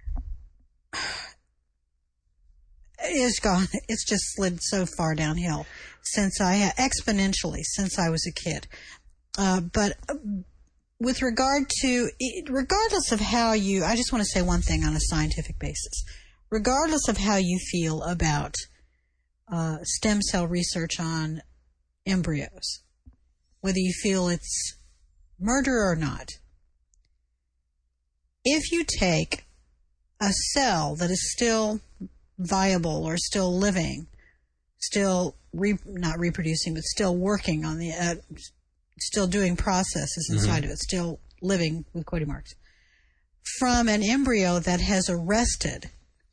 It's gone. It's just slid so far downhill since I exponentially since I was a kid. Uh, but with regard to, regardless of how you, I just want to say one thing on a scientific basis. Regardless of how you feel about uh, stem cell research on embryos, whether you feel it's murder or not, if you take a cell that is still viable or still living, still re- not reproducing, but still working on the, uh, still doing processes inside mm-hmm. of it, still living with quoting marks, from an embryo that has arrested.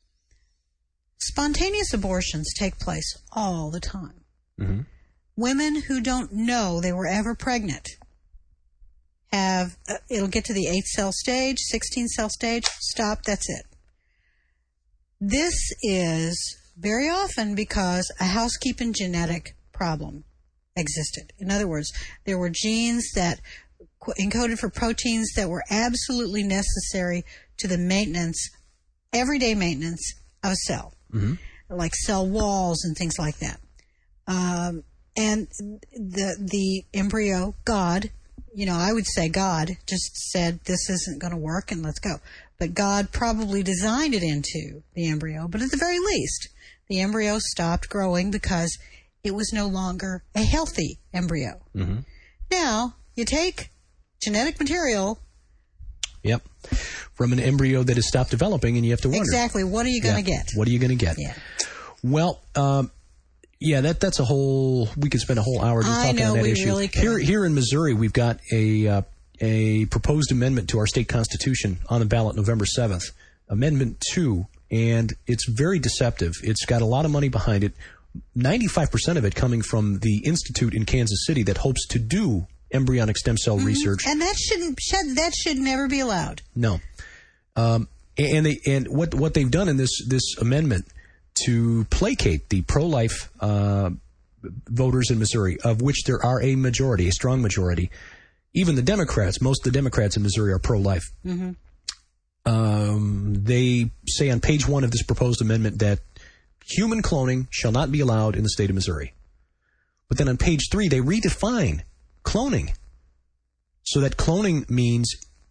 Spontaneous abortions take place all the time. Mm-hmm. Women who don't know they were ever pregnant have, uh, it'll get to the eight cell stage, sixteen cell stage, stop, that's it. This is very often because a housekeeping genetic problem existed. In other words, there were genes that encoded for proteins that were absolutely necessary to the maintenance, everyday maintenance of a cell, mm-hmm. like cell walls and things like that. Um, and the the embryo, God, you know, I would say God just said, this isn't going to work and let's go. But God probably designed it into the embryo. But at the very least, the embryo stopped growing because it was no longer a healthy embryo. Mm-hmm. Now, you take genetic material. Yep. From an embryo that has stopped developing, and you have to wonder. Exactly. What are you going to yeah. get? What are you going to get? Yeah. Well, um, yeah, that that's a whole, we could spend a whole hour just I talking know, on that we issue. Really could. Here, here in Missouri, we've got a uh, a proposed amendment to our state constitution on the ballot November seventh, Amendment two, and it's very deceptive. It's got a lot of money behind it, ninety-five percent of it coming from the institute in Kansas City that hopes to do embryonic stem cell mm-hmm. research. And that shouldn't should, that should never be allowed. No. Um, and they and what what they've done in this this amendment to placate the pro-life uh, voters in Missouri, of which there are a majority, a strong majority. Even the Democrats, most of the Democrats in Missouri are pro-life. Mm-hmm. Um, they say on page one of this proposed amendment that human cloning shall not be allowed in the state of Missouri. But then on page three, they redefine cloning so that cloning means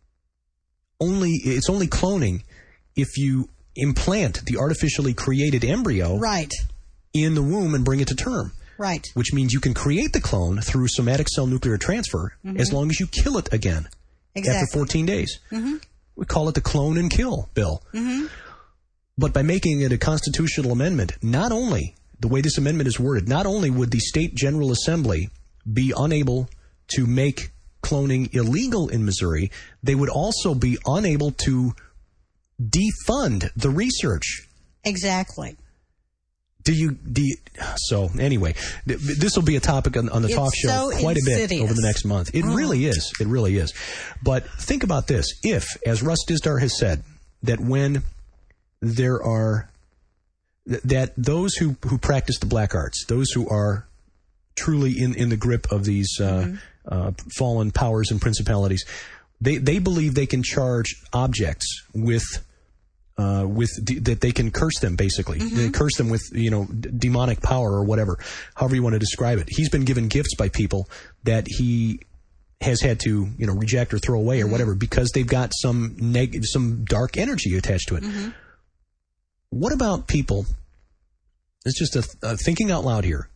only, it's only cloning if you implant the artificially created embryo right. in the womb and bring it to term. Right. Which means you can create the clone through somatic cell nuclear transfer mm-hmm. as long as you kill it again exactly. after fourteen days. Mm-hmm. We call it the clone and kill bill. Mm-hmm. But by making it a constitutional amendment, not only, the way this amendment is worded, not only would the State General Assembly be unable to make cloning illegal in Missouri, they would also be unable to defund the research. Exactly. Do you, do you, so anyway, this will be a topic on, on the it's talk show so quite insidious. a bit over the next month. It oh. really is. It really is. But think about this. If, as Russ Dizdar has said, that when there are, that those who, who practice the black arts, those who are truly in, in the grip of these uh, mm-hmm. uh, fallen powers and principalities, they, they believe they can charge objects with Uh, with de- that they can curse them, basically. Mm-hmm. They curse them with, you know, d- demonic power or whatever, however you want to describe it. He's been given gifts by people that he has had to, you know, reject or throw away or mm-hmm. whatever because they've got some neg- some dark energy attached to it. Mm-hmm. What about people, it's just a, a thinking out loud here,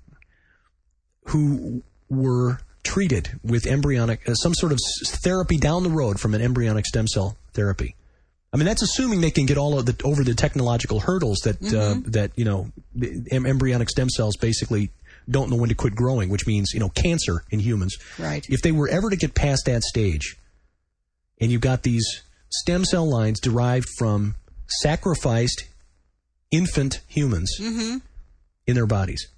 who were treated with embryonic, uh, some sort of s- therapy down the road from an embryonic stem cell therapy? I mean, that's assuming they can get all of the over the technological hurdles that mm-hmm. uh, that you know em- embryonic stem cells basically don't know when to quit growing, which means you know cancer in humans. Right. If they were ever to get past that stage, and you've got these stem cell lines derived from sacrificed infant humans mm-hmm. in their bodies.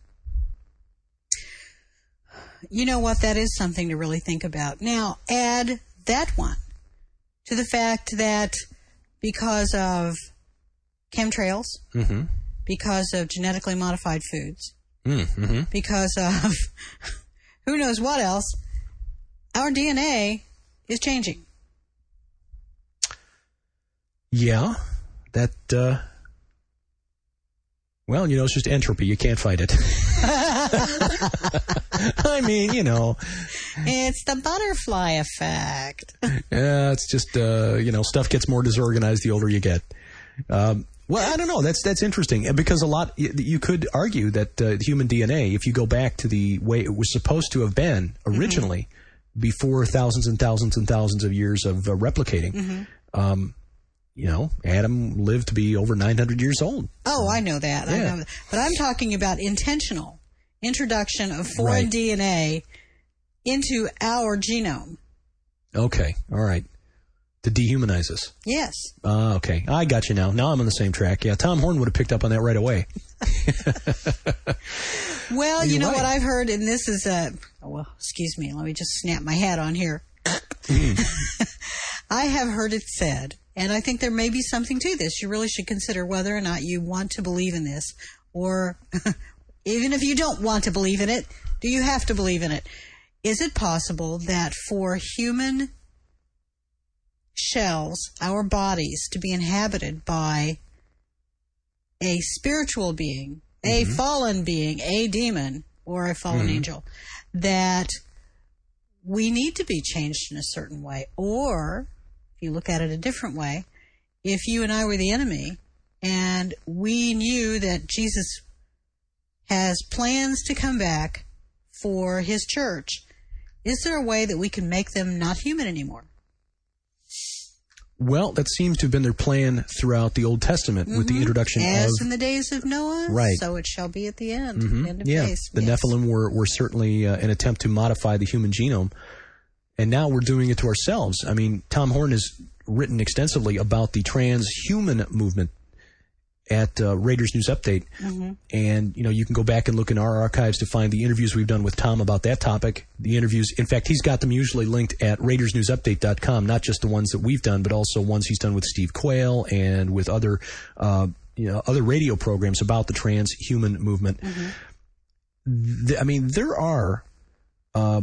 You know what? That is something to really think about. Now, add that one to the fact that because of chemtrails, mm-hmm. because of genetically modified foods, mm-hmm. because of who knows what else, our D N A is changing. Yeah, that, uh, well, you know, it's just entropy. You can't fight it. I mean, you know. It's the butterfly effect. Yeah, it's just, uh, you know, stuff gets more disorganized the older you get. Um, well, I don't know. That's that's interesting because a lot, you could argue that uh, human D N A, if you go back to the way it was supposed to have been originally, mm-hmm. before thousands and thousands and thousands of years of uh, replicating, mm-hmm. um, you know, Adam lived to be over nine hundred years old. Oh, I know that. Yeah. I know that. But I'm talking about intentional introduction of foreign Right. D N A into our genome. Okay, all right. To dehumanize us. Yes. Uh, okay, I got you now. Now I'm on the same track. Yeah, Tom Horn would have picked up on that right away. Well, You're you know right. what I've heard, and this is a, oh, well, excuse me, let me just snap my hat on here. I have heard it said, and I think there may be something to this. You really should consider whether or not you want to believe in this, or even if you don't want to believe in it, do you have to believe in it? Is it possible that for human shells, our bodies, to be inhabited by a spiritual being, a Mm-hmm. fallen being, a demon, or a fallen Mm-hmm. angel, that we need to be changed in a certain way? Or, if you look at it a different way, if you and I were the enemy and we knew that Jesus has plans to come back for his church, is there a way that we can make them not human anymore? Well, that seems to have been their plan throughout the Old Testament with the introduction As of... in the days of Noah, Right. so it shall be at the end. Mhm. End of Yeah, days. the Yes. Nephilim were, were certainly uh, an attempt to modify the human genome, and now we're doing it to ourselves. I mean, Tom Horn has written extensively about the transhuman movement at uh, Raiders News Update, Mm-hmm. and you know you can go back and look in our archives to find the interviews we've done with Tom about that topic. The interviews, in fact, he's got them usually linked at Raiders News Update dot com, not just the ones that we've done, but also ones he's done with Steve Quayle and with other uh, you know other radio programs about the transhuman movement. The, I mean, there are uh,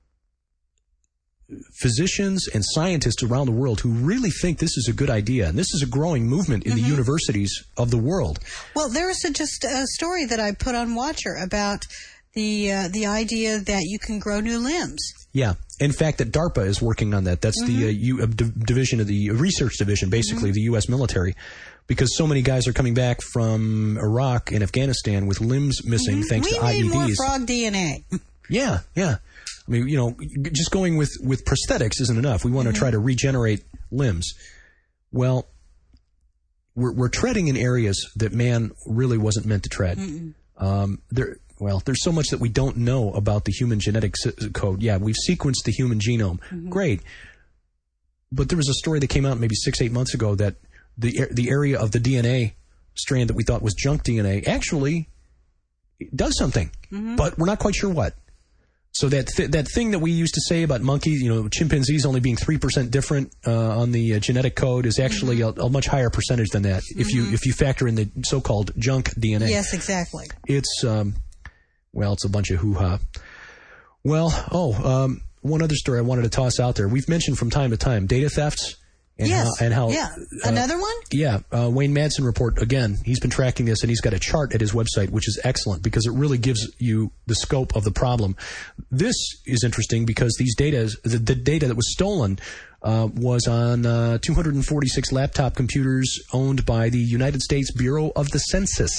physicians and scientists around the world who really think this is a good idea, and this is a growing movement in the universities of the world. Well, there was a, just a story that I put on Watcher about the uh, the idea that you can grow new limbs. Yeah. In fact, that DARPA is working on that. That's the uh, U, uh, d- division of the uh, research division, basically, the U S military, because so many guys are coming back from Iraq and Afghanistan with limbs missing thanks we to I E need Ds. more frog D N A. Yeah, yeah. I mean, you know, just going with, with prosthetics isn't enough. We want to try to regenerate limbs. Well, we're, we're treading in areas that man really wasn't meant to tread. Um, there, well, there's so much that we don't know about the human genetic s- code. Yeah, we've sequenced the human genome. Great. But there was a story that came out maybe six, eight months ago that the the area of the D N A strand that we thought was junk D N A actually does something, but we're not quite sure what. So that th- that thing that we used to say about monkeys, you know, chimpanzees only being three percent different uh, on the uh, genetic code is actually a, a much higher percentage than that. If you if you factor in the so-called junk D N A, Yes, exactly. it's um, well, it's a bunch of hoo-ha. Well, oh, um, one other story I wanted to toss out there. We've mentioned from time to time data thefts. And Yes. how, and how yeah. uh, Another one? yeah, uh, Wayne Madsen report, again, he's been tracking this, and he's got a chart at his website, which is excellent because it really gives you the scope of the problem. This is interesting because these data, the, the data that was stolen uh, was on uh, two hundred forty-six laptop computers owned by the United States Bureau of the Census.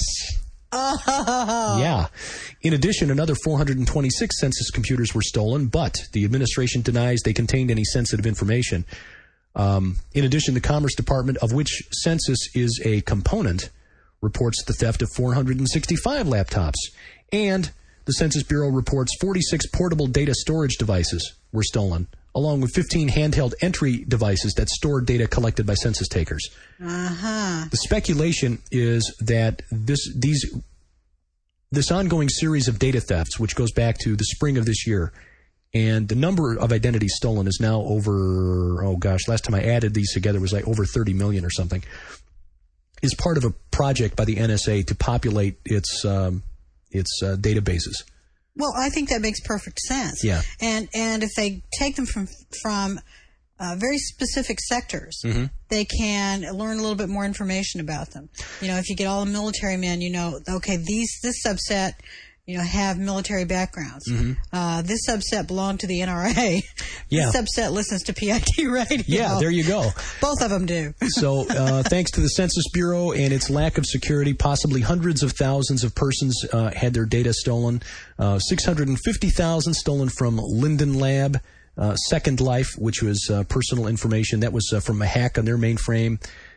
Oh. Yeah. In addition, another four hundred twenty-six census computers were stolen, but the administration denies they contained any sensitive information. Um, in addition, the Commerce Department, of which Census is a component, reports the theft of four hundred sixty-five laptops. And the Census Bureau reports forty-six portable data storage devices were stolen, along with fifteen handheld entry devices that stored data collected by census takers. Uh-huh. The speculation is that this these this ongoing series of data thefts, which goes back to the spring of this year, and the number of identities stolen is now over, oh gosh, last time I added these together was like over thirty million or something, is part of a project by the N S A to populate its um, its uh, databases. Well, I think that makes perfect sense. Yeah. And and if they take them from from uh, very specific sectors, Mm-hmm. they can learn a little bit more information about them. You know, if you get all the military men, you know, okay, these this subset, you know, have military backgrounds. Uh, this subset belonged to the N R A. Mm-hmm. Yeah. This subset listens to P I T radio. Yeah, there you go. Both of them do. So, uh, thanks to the Census Bureau and its lack of security, possibly hundreds of thousands of persons uh, had their data stolen. Uh, six hundred fifty thousand stolen from Linden Lab. Uh, Second Life, which was uh, personal information. That was uh, from a hack on their mainframe.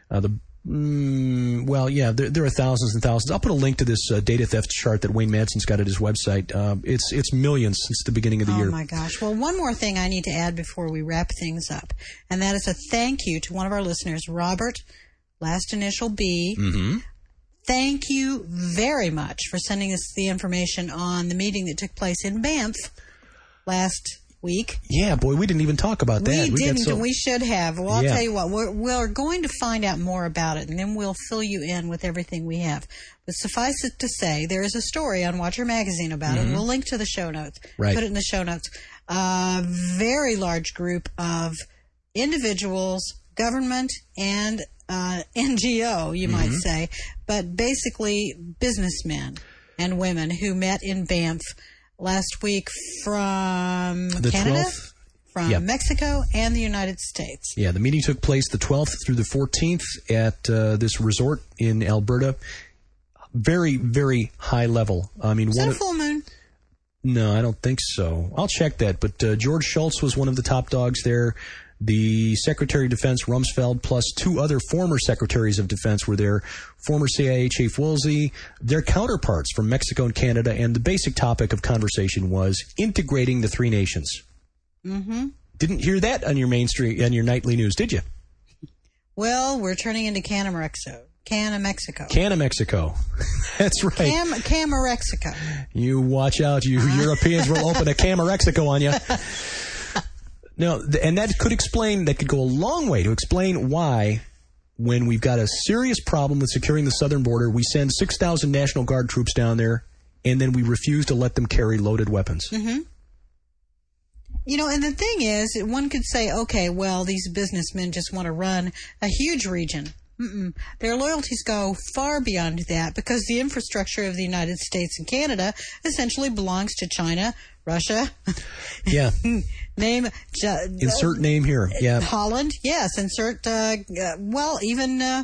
Uh, the Mm, well, yeah, there, there are thousands and thousands. I'll put a link to this uh, data theft chart that Wayne Madsen's got at his website. Uh, it's it's millions since the beginning of the oh year. Oh, my gosh. Well, one more thing I need to add before we wrap things up, and that is a thank you to one of our listeners, Robert, last initial B. Mm-hmm. Thank you very much for sending us the information on the meeting that took place in Banff last week. Yeah, boy, we didn't even talk about that. We, we didn't, so... and we should have. Well, I'll yeah. tell you what, we're, we're going to find out more about it, and then we'll fill you in with everything we have. But suffice it to say, there is a story on Watcher Magazine about mm-hmm. it. We'll link to the show notes. Right. Put it in the show notes. A very large group of individuals, government, and uh, N G O, you mm-hmm. might say, but basically businessmen and women who met in Banff last week from the Canada, twelfth? from Yep. Mexico, and the United States. Yeah, the meeting took place the twelfth through the fourteenth at uh, this resort in Alberta. Very, very high level. I mean, Is one that a of, full moon? No, I don't think so. I'll check that. But uh, George Shultz was one of the top dogs there. The Secretary of Defense, Rumsfeld, plus two other former Secretaries of Defense were there. Former C I A Chief Woolsey, their counterparts from Mexico and Canada, and the basic topic of conversation was integrating the three nations. Mm-hmm. Didn't hear that on your mainstream, on your nightly news, did you? Well, we're turning into Canamexo. Canamexico. Canamexico. That's right. Cam Camarexico. You watch out. You Europeans will open a Camarexico on you. No, th- and that could explain, that could go a long way to explain why, when we've got a serious problem with securing the southern border, we send six thousand National Guard troops down there, and then we refuse to let them carry loaded weapons. Mm-hmm. You know, and the thing is, one could say, okay, well, these businessmen just want to run a huge region. Mm-mm. Their loyalties go far beyond that, because the infrastructure of the United States and Canada essentially belongs to China, Russia. Yeah. Name. Uh, insert name here. Yeah. Holland. Yes. Insert. Uh, uh, well, even. Uh,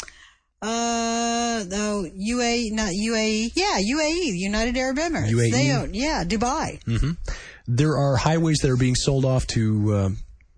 uh, oh, U A E, not U A E. Yeah, U A E, United Arab Emirates. U A E. They own. Yeah, Dubai. Mm-hmm. There are highways that are being sold off to. Uh,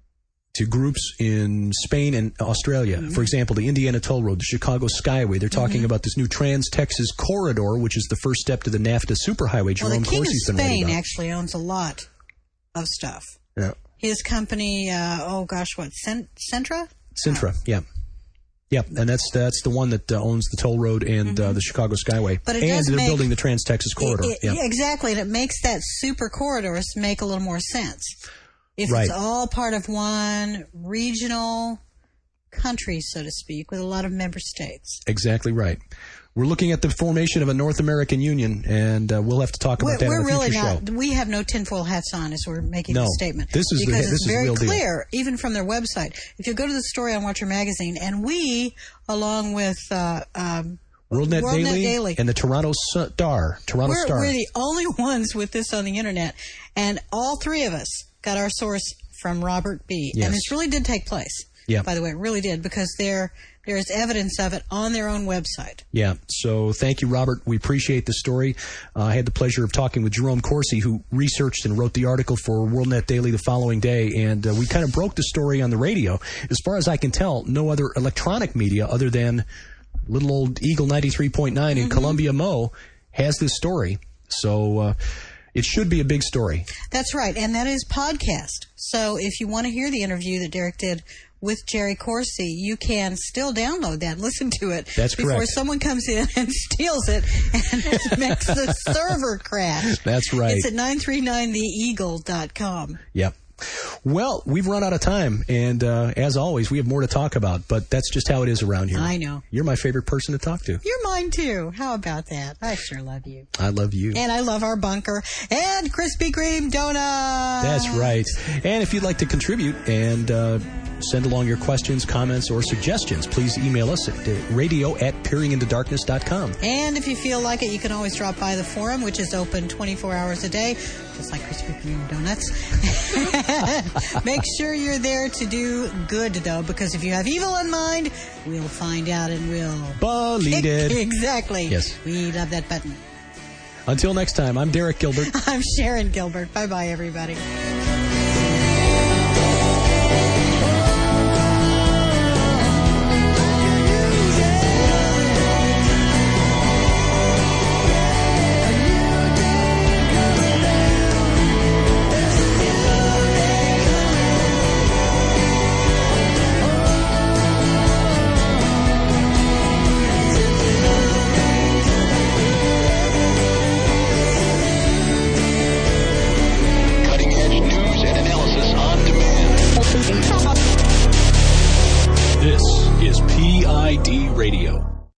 to groups in Spain and Australia. Mm-hmm. For example, the Indiana Toll Road, the Chicago Skyway. They're talking mm-hmm. about this new Trans-Texas Corridor, which is the first step to the NAFTA Superhighway. Jerome well, the King Corsi's of been Spain about. actually owns a lot of stuff. Yeah. His company, uh, oh gosh, what, Cent- Centra? Centra, oh. yeah. Yeah, and that's that's the one that uh, owns the toll road and mm-hmm. uh, the Chicago Skyway. But it and does they're make, building the Trans-Texas Corridor. It, it, yeah. yeah, exactly, and it makes that super corridor make a little more sense. If right. it's all part of one regional country, so to speak, with a lot of member states. Exactly right. We're looking at the formation of a North American Union, and uh, we'll have to talk about we're, that we're in a really future not, show. We have no tinfoil hats on as we're making no, this statement. This is because the, it's this very is clear, even from their website. If you go to the story on Watcher Magazine, and we, along with uh, um, WorldNet, WorldNet Daily, Daily and the Toronto Star, Toronto we're, Star. We're the only ones with this on the internet, and all three of us got our source from Robert B. Yes. And this really did take place. Yeah. By the way, it really did, because there there is evidence of it on their own website. Yeah. So thank you, Robert. We appreciate the story. Uh, I had the pleasure of talking with Jerome Corsi, who researched and wrote the article for WorldNet Daily the following day, and uh, we kind of broke the story on the radio. As far as I can tell, no other electronic media other than little old Eagle ninety-three point nine in mm-hmm. Columbia Mo has this story. So uh, it should be a big story. That's right, and that is podcast. So if you want to hear the interview that Derek did with Jerry Corsi, you can still download that and listen to it. That's before correct. someone comes in and steals it and makes the server crash. That's right. It's at nine three nine the eagle dot com. Yep. Well, we've run out of time, and uh, as always, we have more to talk about, but that's just how it is around here. I know. You're my favorite person to talk to. You're mine, too. How about that? I sure love you. I love you. And I love our bunker and Krispy Kreme donuts. That's right. And if you'd like to contribute and uh, send along your questions, comments, or suggestions, please email us at uh, radio at peering into darkness dot com. And if you feel like it, you can always drop by the forum, which is open twenty-four hours a day, just like Krispy Kreme donuts. Make sure you're there to do good, though, because if you have evil in mind, we'll find out and we'll... Bullied it. Exactly. Yes. We love that button. Until next time, I'm Derek Gilbert. I'm Sharon Gilbert. Bye-bye, everybody.